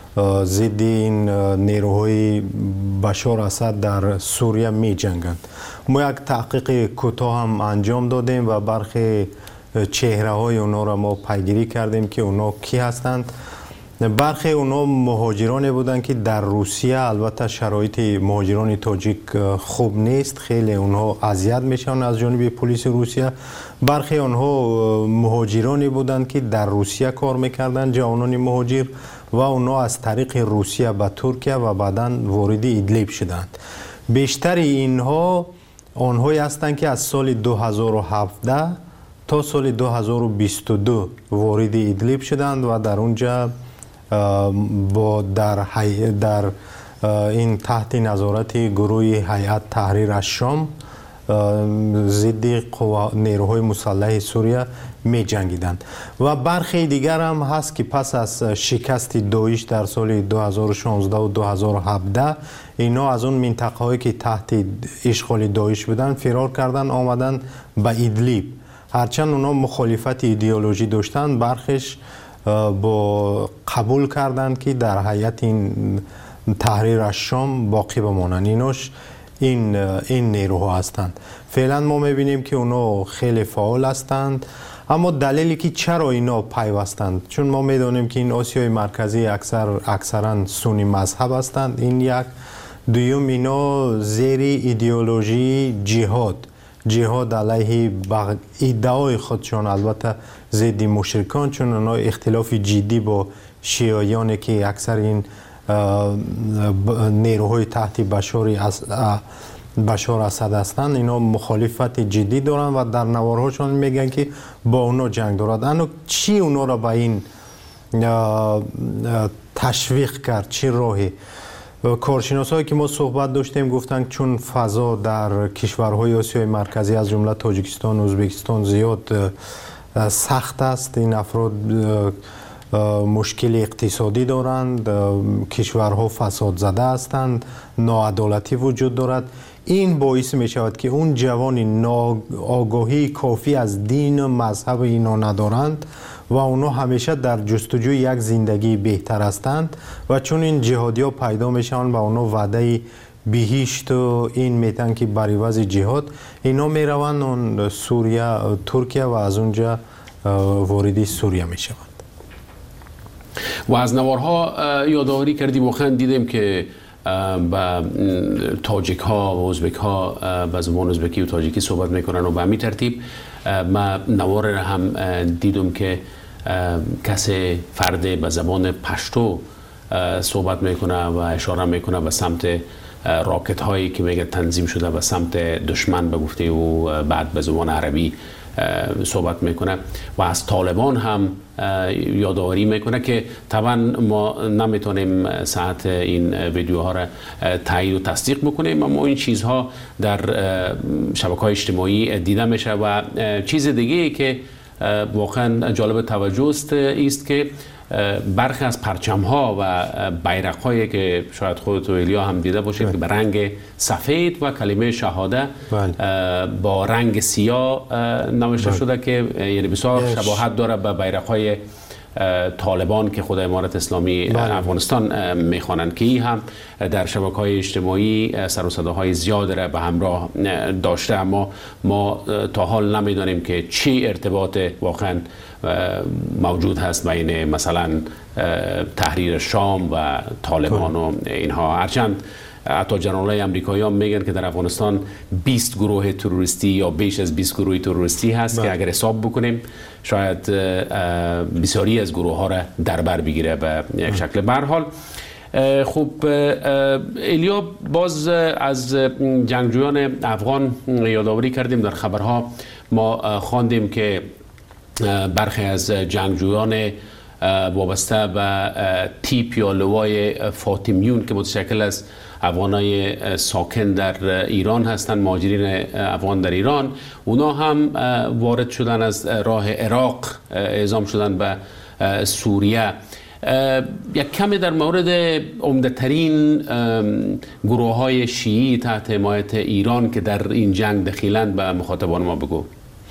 ضد این نیروهای بشار اسد در سوریه می جنگند. ما یک تحقیق کوتاه هم انجام دادیم و برخی چهره های اونا را ما پیگیری کردیم که اونا کی هستند. برخی اونا مهاجرانی بودند که در روسیه، البته شرایط مهاجران تاجیک خوب نیست، خیلی اونها اذیت میشن از جانب پلیس روسیه. برخی اونها مهاجرانی بودند که در روسیه کار میکردند، جوانان مهاجر، و اونها از طریق روسیه به ترکیه و بعداً وارد ادلیب شدند. بیشتر اینها آنهایی هستند که از سال دو هزار و هفده تا سال دو هزار و بیست و دو وارد ادلیب شدند و در اونجا با در, در این تحت نظارت گروه هیئت تحریر شام ضد نیروهای مسلح سوریه می جنگیدند. و برخی دیگر هم هست که پس از شکست داعش در سال دو هزار و شانزده و دو هزار و هفده اینا از اون منطقه هایی که تحت اشغال داعش بودن فرار کردن آمدن به ادلیب. هرچند اونا مخالفت ایدئولوژی داشتن، برخیش با قبول کردند که در هیئت این تحریر شام باقی بمانند. اینوش این این نیروها هستند. فعلا ما میبینیم که اونا خیلی فعال هستند، اما دلیلی که چرا اینا پیوستند، چون ما میدونیم که این آسیای مرکزی اکثر اکثرا سنی مذهب هستند. این یک. دوم، اینا زیر ایدئولوژی جهاد جهاد علیه ادعای خودشان، البته ضد مشرکان، چون اونا اختلاف جدی با شیعیانی که اکثر این نیروهای تحت بشار بشار اسد هستند، اینا مخالفت جدی دارن و در نوارهاشون میگن که با اونا جنگ دارد. اما چی اونا را به این تشویق کرد؟ چه راهی؟ کارشناسایی که ما صحبت داشتیم گفتن چون فضا در کشورهای آسیای مرکزی از جمله تاجیکستان و ازبکستان زیاد سخت است، این افراد مشکل اقتصادی دارند، کشورها فساد زده هستند، ناعدالتی وجود دارد. این باعث می شود که اون جوانی آگاهی کافی از دین و مذهب اینا ندارند و اونا همیشه در جستجوی یک زندگی بهتر هستند و چون این جهادی ها پیدا میشن و اونا وعده بهشت و این میتن که بر عوض جهاد اینا میروند اون سوریه ترکیه و از اونجا واردی سوریه میشوند. و از نوارها یادآوری کردیم واقعا دیدیم که با تاجیک ها و ازبک ها به زبان ازبکی و تاجیکی صحبت میکنن و به همین ترتیب ما نوار را هم دیدم که کسی فرد به زبان پشتو صحبت میکنه و اشاره میکنه به سمت راکت هایی که میگه تنظیم شده به سمت دشمن به گفته و بعد به زبان عربی صحبت میکنه و از طالبان هم یادآوری میکنه که طبعا ما نمیتونیم ساعت این ویدیوها را تایید و تصدیق بکنیم، اما این چیزها در شبکه‌های اجتماعی دیده میشه. و چیز دیگه که واقعا جالب توجه است است که برخی از پرچم ها و بیرق هایی که شاید خودت و ایلیا هم دیده باشید که به رنگ سفید و کلمه شهاده بله. با رنگ سیاه نوشته بله. شده که یعنی بسیار شباهت داره به بیرق های طالبان که خود امارت اسلامی بله. افغانستان میخوانند که این هم در شبکه‌های اجتماعی سر و صداهای زیاد را به همراه داشته، اما ما تا حال نمیدانیم که چی ارتباط واقعا موجود هست بین مثلا تحریر شام و طالبان و اینها. هرچند حتی جنرالای امریکایی هم میگن که در افغانستان بیست گروه تروریستی یا بیش از بیست گروه تروریستی هست با. که اگر حساب بکنیم شاید بسیاری از گروه ها را در بر بگیره به یک شکل. به هر حال خب ایلیا، باز از جنگجویان افغان یادآوری کردیم. در خبرها ما خواندیم که برخی از جنگجویان وابسته به تیپ یا لوای فاطمیون که متشکل از افغانای ساکن در ایران هستند، مهاجرین افغان در ایران، اونا هم وارد شدن از راه عراق، اعزام شدن به سوریه. یک کمی در مورد عمده‌ترین گروه های شیعی تحت حمایت ایران که در این جنگ دخیلند به مخاطبان ما بگو.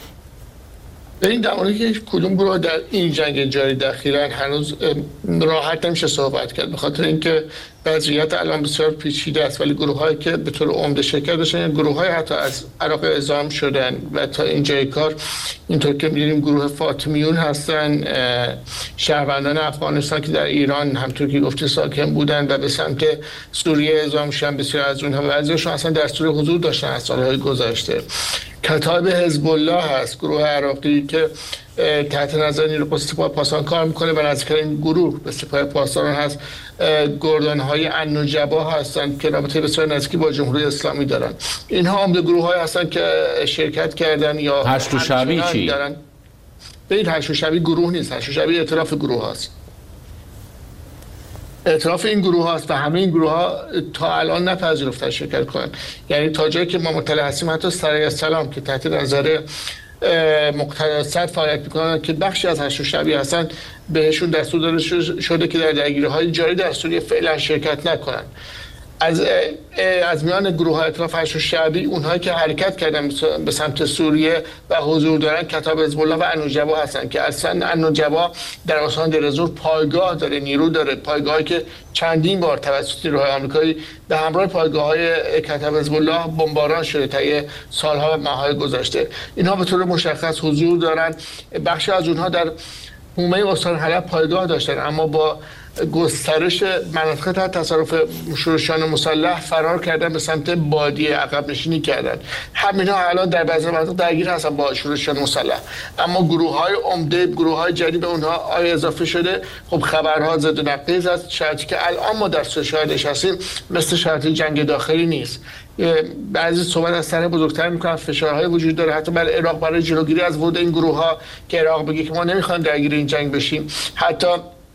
این در مورد که کدوم گروه در این جنگ جاری دخیلن هنوز راحت نمیشه صحبت کرد، به خاطر اینکه وضعیت الان بسیار پیچیده است، ولی گروه هایی که به طور عمده شرکت داشتن، گروه های حتی از عراق اعزام شدن و تا اینجای کار اینطور که می‌بینیم گروه فاطمیون هستن، شهروندان افغانستان که در ایران همطور که گفتی ساکن بودن و به سمت سوریه اعزام شدن. بسیار از اونها بعضیشون اصلا در سوریه حضور داشتن از سالهای گذشته. کتایب حزب الله هست، گروه عراقی که تحت نظر نیروی سپاه پاسداران کار میکنه و نزدیکترین گروه به سپاه پاسداران هست. گردان‌های النجبا هستند که رابطه بسیار نزدیکی با جمهوری اسلامی دارن. اینها عمده گروه‌هایی هستند که شرکت کردن یا هشت شبی چی دارن. به این هشت شبی گروه نیست، هشت شبی ائتلاف گروه هست. ائتلاف این گروه هاست و همه این گروه ها تا الان نپذیرفتن شرکت کنن. یعنی تا جایی که ما مطلع هستیم حتی سرای السلام که تحت نظر مقتدی صدر فعالیت میکنن که بخشی از هشت شبی هستن، بهشون دستور داده شده که در درگیری‌های جاری در سوریه فعلا شرکت نکنن. از از میان گروه های ائتلاف هشت شعبی اونهایی که حرکت کردن به سمت سوریه و حضور دارن کتایب حزب الله و النجبا هستن که اصلا النجبا در استان دیر پایگاه داره، نیرو داره، پایگاهی که چندین بار توسط نیروهای آمریکایی به همراه پایگاه‌های کتایب حزب الله بمباران شده طی سالها و ماه‌های گذشته. اینها به طور مشخص حضور دارن. بخشی از اونها در حومه استان حلب پایگاه داشتن، اما با گسترش مناطق تحت تصرف شورشیان مسلح فرار کردن به سمت بادیه، عقب نشینی کردن. همینا الان در بعضی مناطق درگیر هستن با شورشیان مسلح، اما گروه‌های عمده، گروه‌های جدید به اونها آیا اضافه شده؟ خب خبرها ضد و نقیض است. شرایطی که الان ما در شاهدش هستیم مثل شرایط جنگ داخلی نیست. بعضی صحبت از طرح بزرگتر میکنن، فشارهای وجود داره حتی برای عراق برای جلوگیری از ورود این گروه‌ها که عراق بگه که ما نمیخوایم درگیر این جنگ بشیم. حتی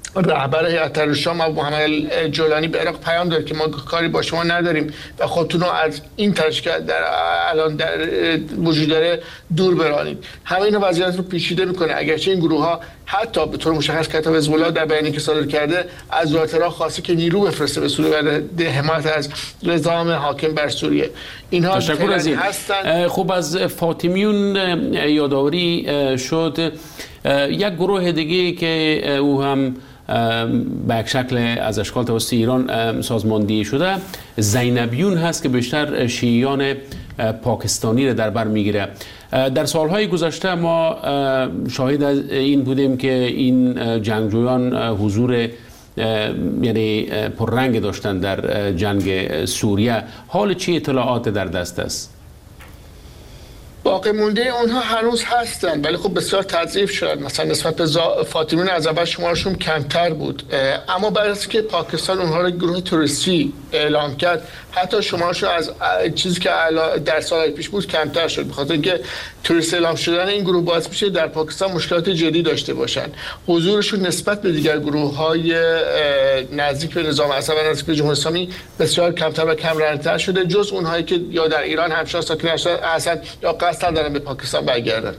رهبر هیئت تحریر الشام ابو محمد جولانی به عراق پیام داد که ما کاری با شما نداریم و خودتون رو از این تشکیل در الان در وجود داره دور برانید. همه این وضعیت رو پیچیده میکنه، اگرچه این گروه ها حتی به طور مشخص کتاب حزب الله در بیانیه‌ای که صادر کرده از وزارت عراق خواسته که نیرو بفرسته به سوریه برای حمایت از نظام حاکم بر سوریه. اینها تشکر از این. هستن. خب از فاطمیون یادآوری شد. یک گروه دیگه که او هم به یک شکل از اشکال توسط ایران سازماندهی شده زینبیون هست که بیشتر شیعیان پاکستانی را در بر میگیره. در سالهای گذشته ما شاهد این بودیم که این جنگجویان حضور یعنی پررنگ داشتن در جنگ سوریه. حال چی اطلاعات در دست است؟ باقی مونده اونها هنوز هستن ولی خب بسیار تضعیف شدن. مثلا نسبت به فاطمیون از اول شمارشون کمتر بود، اما بعد از که پاکستان اونها رو گروه توریستی اعلام کرد حتی شمارشون از چیزی که در سالهای پیش بود کمتر شد، به خاطر اینکه توریست اعلام شدن این گروه باعث میشه در پاکستان مشکلات جدی داشته باشن. حضورشون نسبت به دیگر گروه‌های نزدیک به نظام اسد و نزدیک به جمهوری اسلامی بسیار کمتر و کم رنگ‌تر شده، جز اونهایی که یا در ایران همشاه ساکن هستند یا قصد دارن به پاکستان برگردن.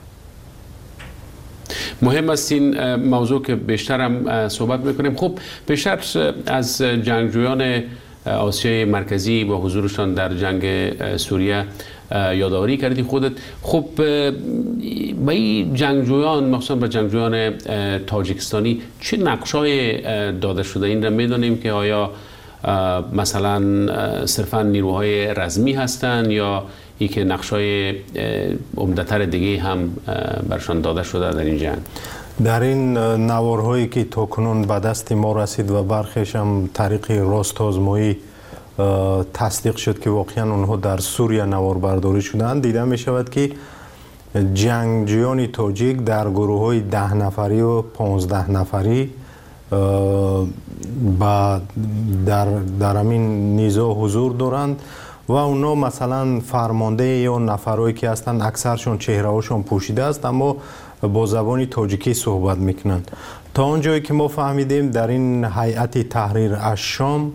مهم است این موضوع که بیشتر هم صحبت میکنیم. خب بیشتر از جنگجویان آسیای مرکزی و حضورشان در جنگ سوریه یادآوری کردی خودت. خب با این جنگجویان مخصوصا با جنگجویان تاجیکستانی چه نقشای داده شده؟ این را میدانیم که آیا مثلا صرفا نیروهای رزمی هستند یا ای که نقشای عمده‌تر دیگه هم برشان داده شده در این جنگ؟ در این نوارهایی که تاکنون به دست ما رسید و برخیش هم طریق راست آزمایی تصدیق شد که واقعا اونها در سوریه نوار برداری شدند، دیده می شود که جنگجویان تاجیک در گروه های ده نفری و پانزده نفری در در همین نیزه حضور دارند و اونا مثلا فرمانده یا نفرایی که هستند اکثرشون چهره‌هاشون پوشیده است اما با زبان تاجیکی صحبت میکنند. تا اونجایی که ما فهمیدیم در این هیئت تحریر الشام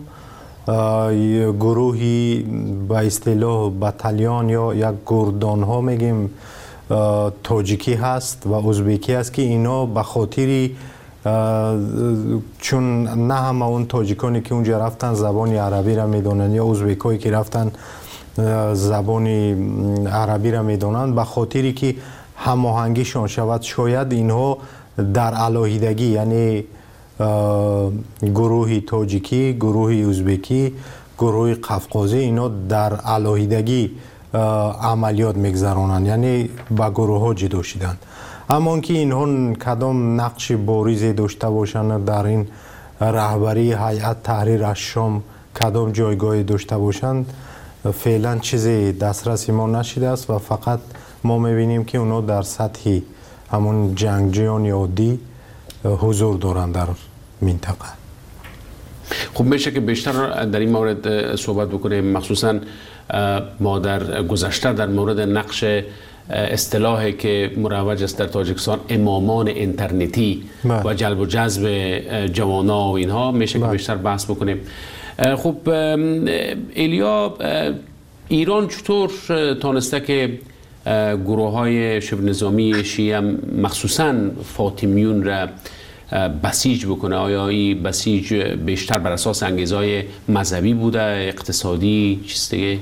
گروهی به اصطلاح بتالیون یا یک گردان ها میگیم تاجیکی هست و ازبکی هست که اینا به خاطری چون نه همه اون تاجیکانی که اونجا رفتن زبان عربی را میدونن یا ازبکایی که رفتن زبان عربی را میدونن، به خاطری که هماهنگیشون شود شاید اینها در علاهیدگی یعنی گروهی تاجیکی، گروهی ازبکی، گروهی قفقازی اینا در علاهیدگی عملیات میگذرانند، یعنی با گروه ها جدا شدند. اما که اینها کدام نقش بارزی داشته باشند در این رهبری هیئت تحریر الشام، کدام جایگاهی داشته باشند، فعلا چیزی دسترسی ما نشده است و فقط ما میبینیم که اونا در سطح همون جنگجویان عادی حضور دارند در منطقه. خب میشه که بیشتر در این مورد صحبت بکنیم، مخصوصا ما در گذشته در مورد نقش اصطلاحی که مروج است در تاجیکستان امامان اینترنتی و جلب و جذب جوانا و اینها میشه که بیشتر بحث بکنیم. خب ایلیا، ایران چطور تانسته که گروه های شبه نظامی شیعه مخصوصا فاطمیون را بسیج بکنه؟ آیا این بسیج بیشتر بر اساس انگیزهای مذهبی بوده، اقتصادی، چیز دیگه؟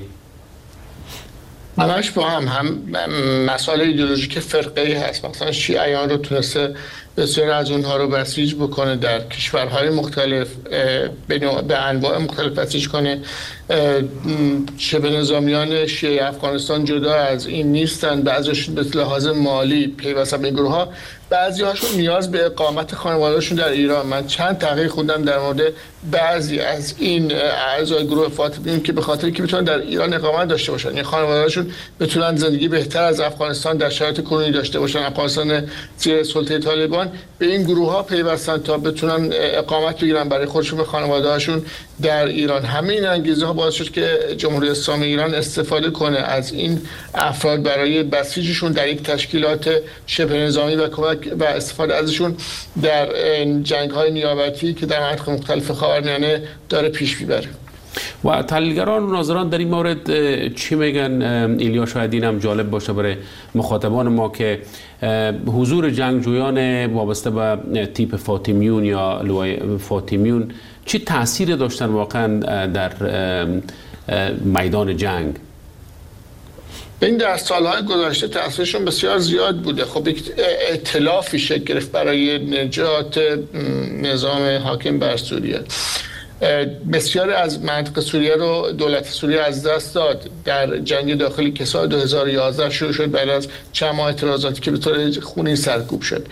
همش با هم هم مسائل ایدئولوژیک فرقه‌ای هست. مثلا شیعیان رو تونسته بسیار از اونها رو بسیج بکنه، در کشورهای مختلف به انواع مختلف بسیج کنه. شبه نظامیان شیعه افغانستان جدا از این نیستن، بعضیشون به لحاظ مالی پیوسته به این گروه ها، بعضی هاشون نیاز به اقامت خانواده‌شون در ایران. من چند تحقیق خوندم در مورد بعضی از این اعضای گروه فاطمیون که به خاطر که بتونن در ایران اقامت داشته باشن، یعنی خانواده‌هاشون بتونن زندگی بهتر از افغانستان در شرایط کنونی داشته باشن، افغانستان زیر سلطه طالبان، به این گروه ها پیوستن تا بتونن اقامت بگیرن برای خودشون و خانواده هاشون در ایران. همه این انگیزه ها باعث شد که جمهوری اسلامی ایران استفاده کنه از این افراد برای بسیجشون در یک تشکیلات شبه نظامی و کمک و استفاده ازشون در جنگ های نیابتی که در مناطق مختلف خاورمیانه داره پیش میبره. و تحلیلگران و ناظران در این مورد چی میگن؟ ایلیا شاید این هم جالب باشه برای مخاطبان ما که حضور جنگجویان وابسته به تیپ فاطمیون یا لوای فاطمیون چی تأثیر داشتن واقعا در میدان جنگ؟ این در سالهای گذشته تأثیرشون بسیار زیاد بوده. خب یک ائتلافی شکل گرفت برای نجات نظام حاکم بر سوریه. بسیاری از مناطق سوریه رو دولت سوریه از دست داد در جنگ داخلی که سال دو هزار و یازده شروع شد بعد از چند ماه اعتراضاتی که به طور خونین سرکوب شد.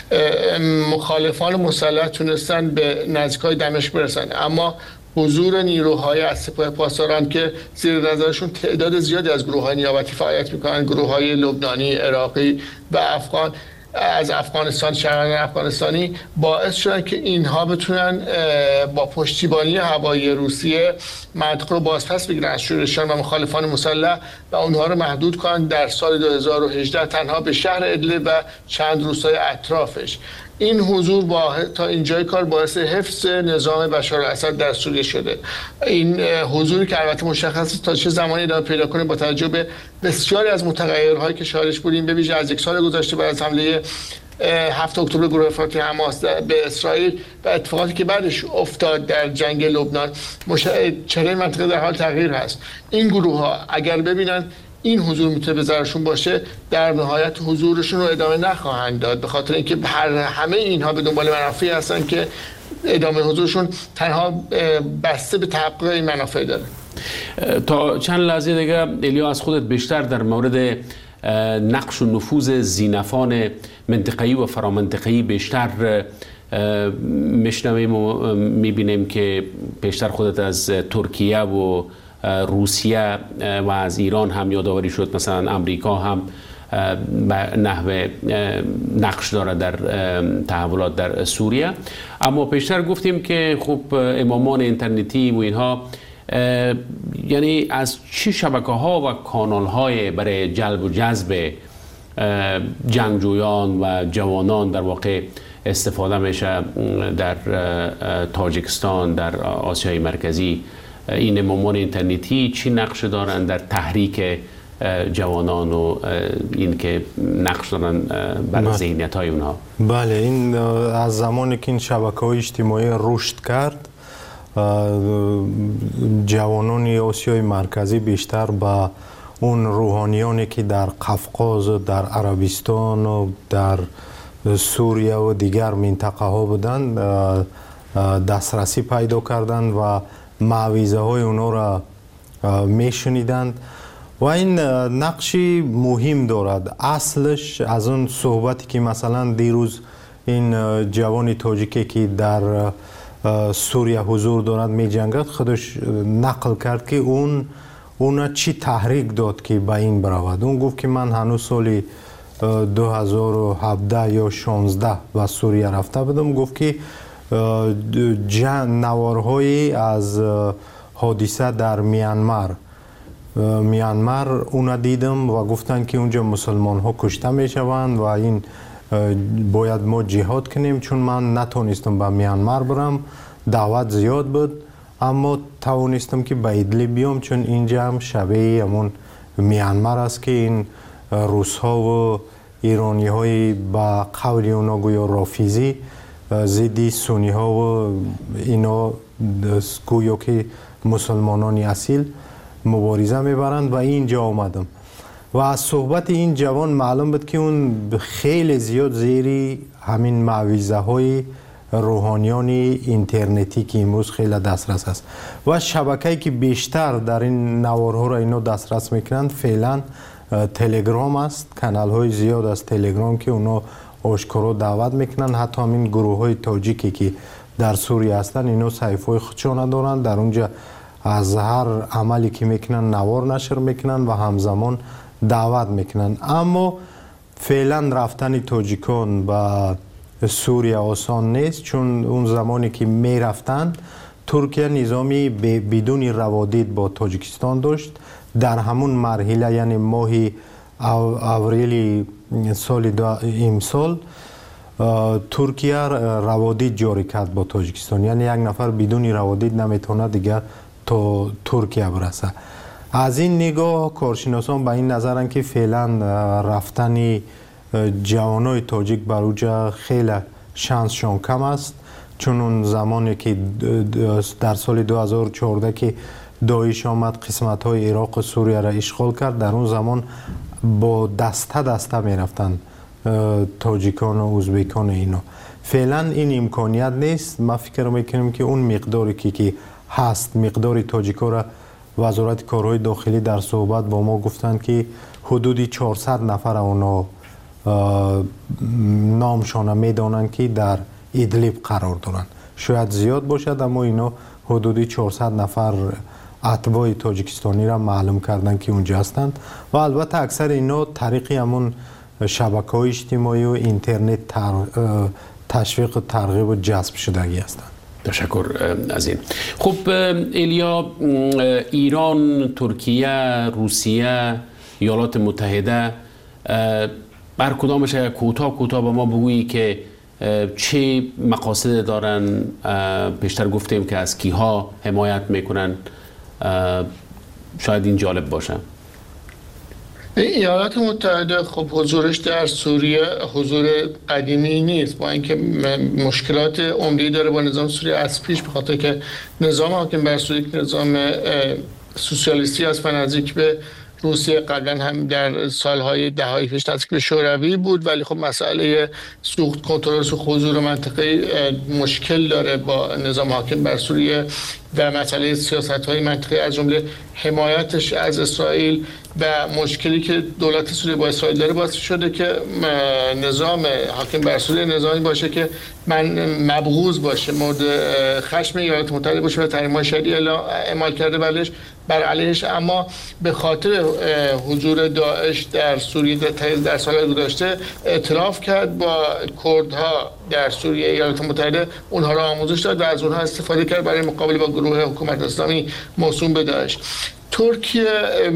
مخالفان مسلح تونستن به نزدیکای دمشق برسن، اما حضور نیروهای از سپاه پاسداران که زیر نظرشون تعداد زیادی از گروه‌های نیابتی فعالیت می‌کنن، گروه‌های لبنانی، عراقی و افغان از افغانستان، شهروندان افغانستانی، باعث شدن که اینها بتونن با پشتیبانی هوایی روسیه منطقه رو بازپس بگیرن از شورشیان و مخالفان مسلح و اونها رو محدود کنن در سال دو هزار و هجده تنها به شهر ادلب و چند روستای اطرافش. این حضور با تا اینجای کار باعث حفظ نظام بشار الاسد در سوریه شده. این حضوری که البته مشخص تا چه زمانی ادامه پیدا کنه با توجه به بسیاری از متغیرهایی که شاهدش بودیم، به ویژه از یک سال گذشته بعد از حمله هفتم اکتبر گروه افراطی حماس به اسرائیل و اتفاقاتی که بعدش افتاد در جنگ لبنان، مش... چهره منطقه در حال تغییر هست. این گروه ها اگر ببینن این حضور میتونه به ضررشون باشه، در نهایت حضورشون رو ادامه نخواهند داد، به خاطر اینکه هر همه اینها به دنبال منافعی هستن که ادامه حضورشون تنها بسته به تحقق این منافع داره. تا چند لحظه دیگه الیا از خودت بیشتر در مورد نقش و نفوذ زینفان منطقه‌ای و فرامنطقه‌ای بیشتر میشنویم و میبینیم که بیشتر خودت از ترکیه و روسیه و از ایران هم یادآوری شد، مثلا امریکا هم به نحو نقش داره در تحولات در سوریه. اما پیشتر گفتیم که خب امامان اینترنتی و اینها یعنی از چه شبکه ها و کانال های برای جلب و جذب جنگجویان و جوانان در واقع استفاده میشه در تاجیکستان، در آسیای مرکزی؟ این امامان اینترنتی چی نقش دارن در تحریک جوانان و این که نقش دارن بر ذهنیت های اونها؟ بله، این از زمانی که این شبکه‌های اجتماعی رشد کرد، جوانان آسیای مرکزی بیشتر با اون روحانیانی که در قفقاز، در عربستان و در سوریه و دیگر منطقه ها بودن دسترسی پیدا کردن و معویزه های اونا را میشنیدند و این نقشی مهم دارد. اصلش از اون صحبتی که مثلا دیروز این جوان تاجیکی که در سوریه حضور دارد می جنگد خودش نقل کرد که اون اون چی تحریک داد که به این برود. اون گفت که من هنوز سال دو هزار و هفده یا شانزده به سوریه رفته بودم. گفت که نوارهایی از حادثه در میانمار میانمار اون دیدم و گفتن که اونجا مسلمان ها کشته می شوند و این باید ما جهاد کنیم. چون من نتونستم به میانمار برم، دعوت زیاد بود، اما توانستم که به ادلب بیام چون اینجا هم شبیه همون میانمار است که این روس ها و ایرانی های با قول اونا گویا رافیزی ضد سنی ها و اینا گویا که مسلمانان اصیل مبارزه میبرند و اینجا آمدم و از صحبت این جوان معلوم بود که اون خیلی زیاد زیری همین معویزه های روحانیان اینترنتی که امروز خیلی دسترس است و شبکه‌ای که بیشتر در این نوارها را اینا دسترس میکنند فعلا تلگرام است. کانال های زیاد از تلگرام که اونا آشکارا دعوت میکنن. حتی همین گروه های تاجیکی که در سوریه هستن اینا صحیفه های خودشان دارن، در اونجا از هر عملی که میکنن نوار نشر میکنن و همزمان دعوت میکنن. اما فعلا رفتن تاجیکان و سوریه آسان نیست، چون اون زمانی که می رفتند ترکیه نظامی بدون روادید با تاجیکستان داشت. در همون مرحله یعنی ماه اوریل سال امسال ترکیه روادید جاری کرد با تاجیکستان، یعنی یک نفر بدون روادید نمیتونه دیگر تا ترکیه برسه. از این نگاه کارشناسان به این نظرن که فعلا رفتن جوانای تاجیک بر اوجا خیلی شانسشون کم است، چون اون زمانی که در سال دو هزار و چهارده که داعش آمد قسمت های عراق و سوریه را اشغال کرد، در اون زمان با دسته دسته می رفتن تاجیکان و ازبکان اینا. فعلا این امکانیت نیست. ما فکر میکنیم که اون مقداری که, که هست، مقداری تاجیکا را وزارت کارهای داخلی در صحبت با ما گفتند که حدودی چهارصد نفر اونا نامشان میدانند که در ادلیب قرار دارند. شاید زیاد باشد، اما اینا حدودی چهارصد نفر اتباع تاجیکستانی را معلوم کردند که اونجا هستند و البته اکثر اینا طریقی همون شبکه‌های اجتماعی و اینترنت تشویق و ترغیب و جذب شدگی هستند. تشکر از این. خب ایلیا، ایران، ترکیه، روسیه، ایالات متحده، بر کدامش کوتاه کوتاه به ما بگویی که چه مقاصد دارن؟ پیشتر گفتیم که از کیها حمایت میکنن، شاید این جالب باشه. ایالات متحده خب حضورش در سوریه حضور قدیمی نیست، با اینکه مشکلات عمده‌ای داره با نظام سوریه از پیش، به خاطر که نظام حاکم بر سوریه نظام سوسیالیستی است و نزدیک به روسیه، قبلا هم در سالهای دههای پیش نزدیک به شوروی بود، ولی خب مسئله سوخت کنترل سوخت حضور منطقه مشکل داره با نظام حاکم بر سوریه و مسئله سیاست‌های منطقه از جمله حمایتش از اسرائیل و مشکلی که دولت سوریه با اسرائیل داره باعث شده که نظام حاکم بر سوریه نظامی باشه که من مبغوض باشه، مورد خشم ایالات متحده باشه و تحریم‌های شدیدی اعمال کرده بلش بر علیهش. اما به خاطر حضور داعش در سوریه در سال‌های گذشته اعتراف کرد با کردها در سوریه. ایالات متحده اونها را آموزش داد و از اونها استفاده کرد برای مقابله با گروه حکومت اسلامی موسوم به داعش. ترکیه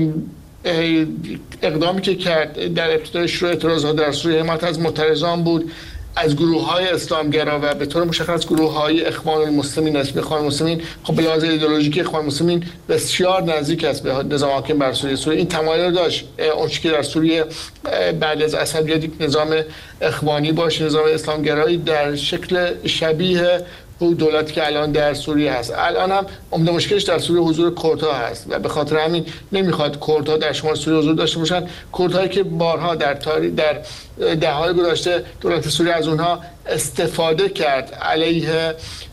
اقدامی که کرد در ابتدای شروع اعتراضات در سوریه حمایت از معترضان بود، از گروه‌های اسلامگرا و به طور مشخص گروه‌های اخوان المسلمین است. اخوان المسلمین خب به لحاظ ایدئولوژیک اخوان المسلمین بسیار نزدیک است به نظام حاکم بر سوریه. سوریه این تمایل داشت اون که در سوریه بعد از اسد بیاد یک نظام اخوانی باشه، نظام اسلامگرایی در شکل شبیه دولتی که الان در سوریه هست. الان هم عمده مشکلش در سوریه حضور کردها هست و به خاطر همین نمیخواد کردها در شمال سوریه حضور داشته باشن. کردهایی که بارها در تاریخ در دهه‌های گذشته دولت سوریه از اونها استفاده کرد علیه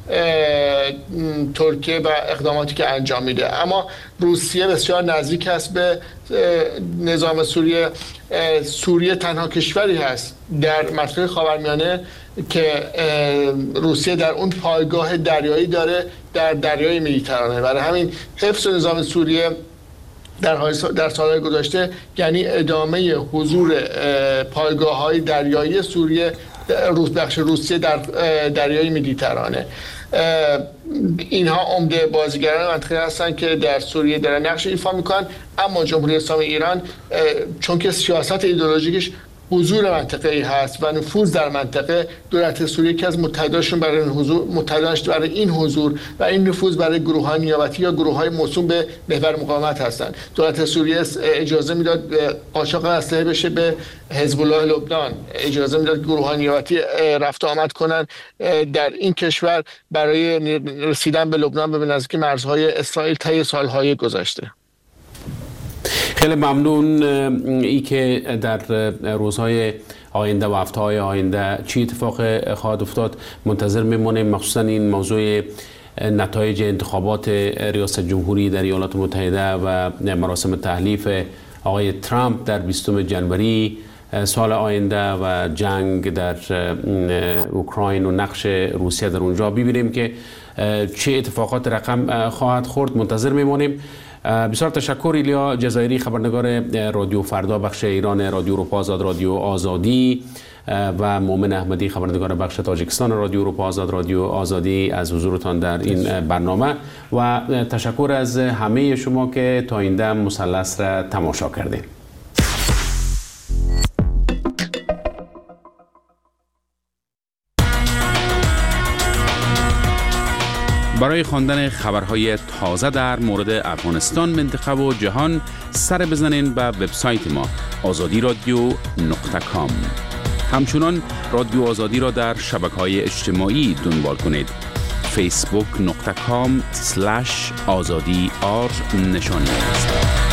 ترکیه و اقداماتی که انجام میده. اما روسیه بسیار نزدیک است به نظام سوریه. سوریه تنها کشوری هست در منطقه خاورمیانه که روسیه در اون پایگاه دریایی داره در دریای مدیترانه. برای همین حفظ نظام سوریه در در سالهای گذشته یعنی ادامه حضور پایگاه‌های دریایی سوریه روس بخش روسیه در دریای مدیترانه. اینها عمده بازیگران منطقه هستند که در سوریه دارن نقش ایفا میکنن. اما جمهوری اسلامی ایران چون که سیاست ایدئولوژیکش حضور منطقه‌ای هست و نفوذ در منطقه، دولت سوریه که از متحداشون برای این حضور متحداش برای این حضور و این نفوذ برای گروه‌های نیابتی یا گروه‌های موسوم به محور مقاومت هستند. دولت سوریه اجازه میداد قاچاق اسلحه بشه به حزب الله لبنان، اجازه میداد گروه‌های نیابتی رفت و آمد کنن در این کشور برای رسیدن به لبنان و به نزدیک مرزهای اسرائیل طی سال‌های گذشته. خیلی ممنون. ای که در روزهای آینده و هفته‌های آینده چی اتفاق خواهد افتاد منتظر میمونیم، مخصوصا این موضوع نتایج انتخابات ریاست جمهوری در ایالات متحده و مراسم تحلیف آقای ترامپ در بیستم جنوری سال آینده و جنگ در اوکراین و نقش روسیه در اونجا، ببینیم که چه اتفاقات رقم خواهد خورد. منتظر میمونیم. بسیار تشکر ایلیا جزایری، خبرنگار رادیو فردا بخش ایران رادیو اروپا آزاد رادیو آزادی و مومن احمدی، خبرنگار بخش تاجیکستان رادیو اروپا آزاد رادیو آزادی از حضورتان در این برنامه و تشکر از همه شما که تا این دم مثلث را تماشا کردید. برای خواندن خبرهای تازه در مورد افغانستان، منطقه و جهان سر بزنین به وبسایت ما آزادی رادیو نقطه کام. همچنان رادیو آزادی را در شبکه‌های اجتماعی دنبال کنید. فیسبوک نقطه کام سلش آزادی آر نشانی است.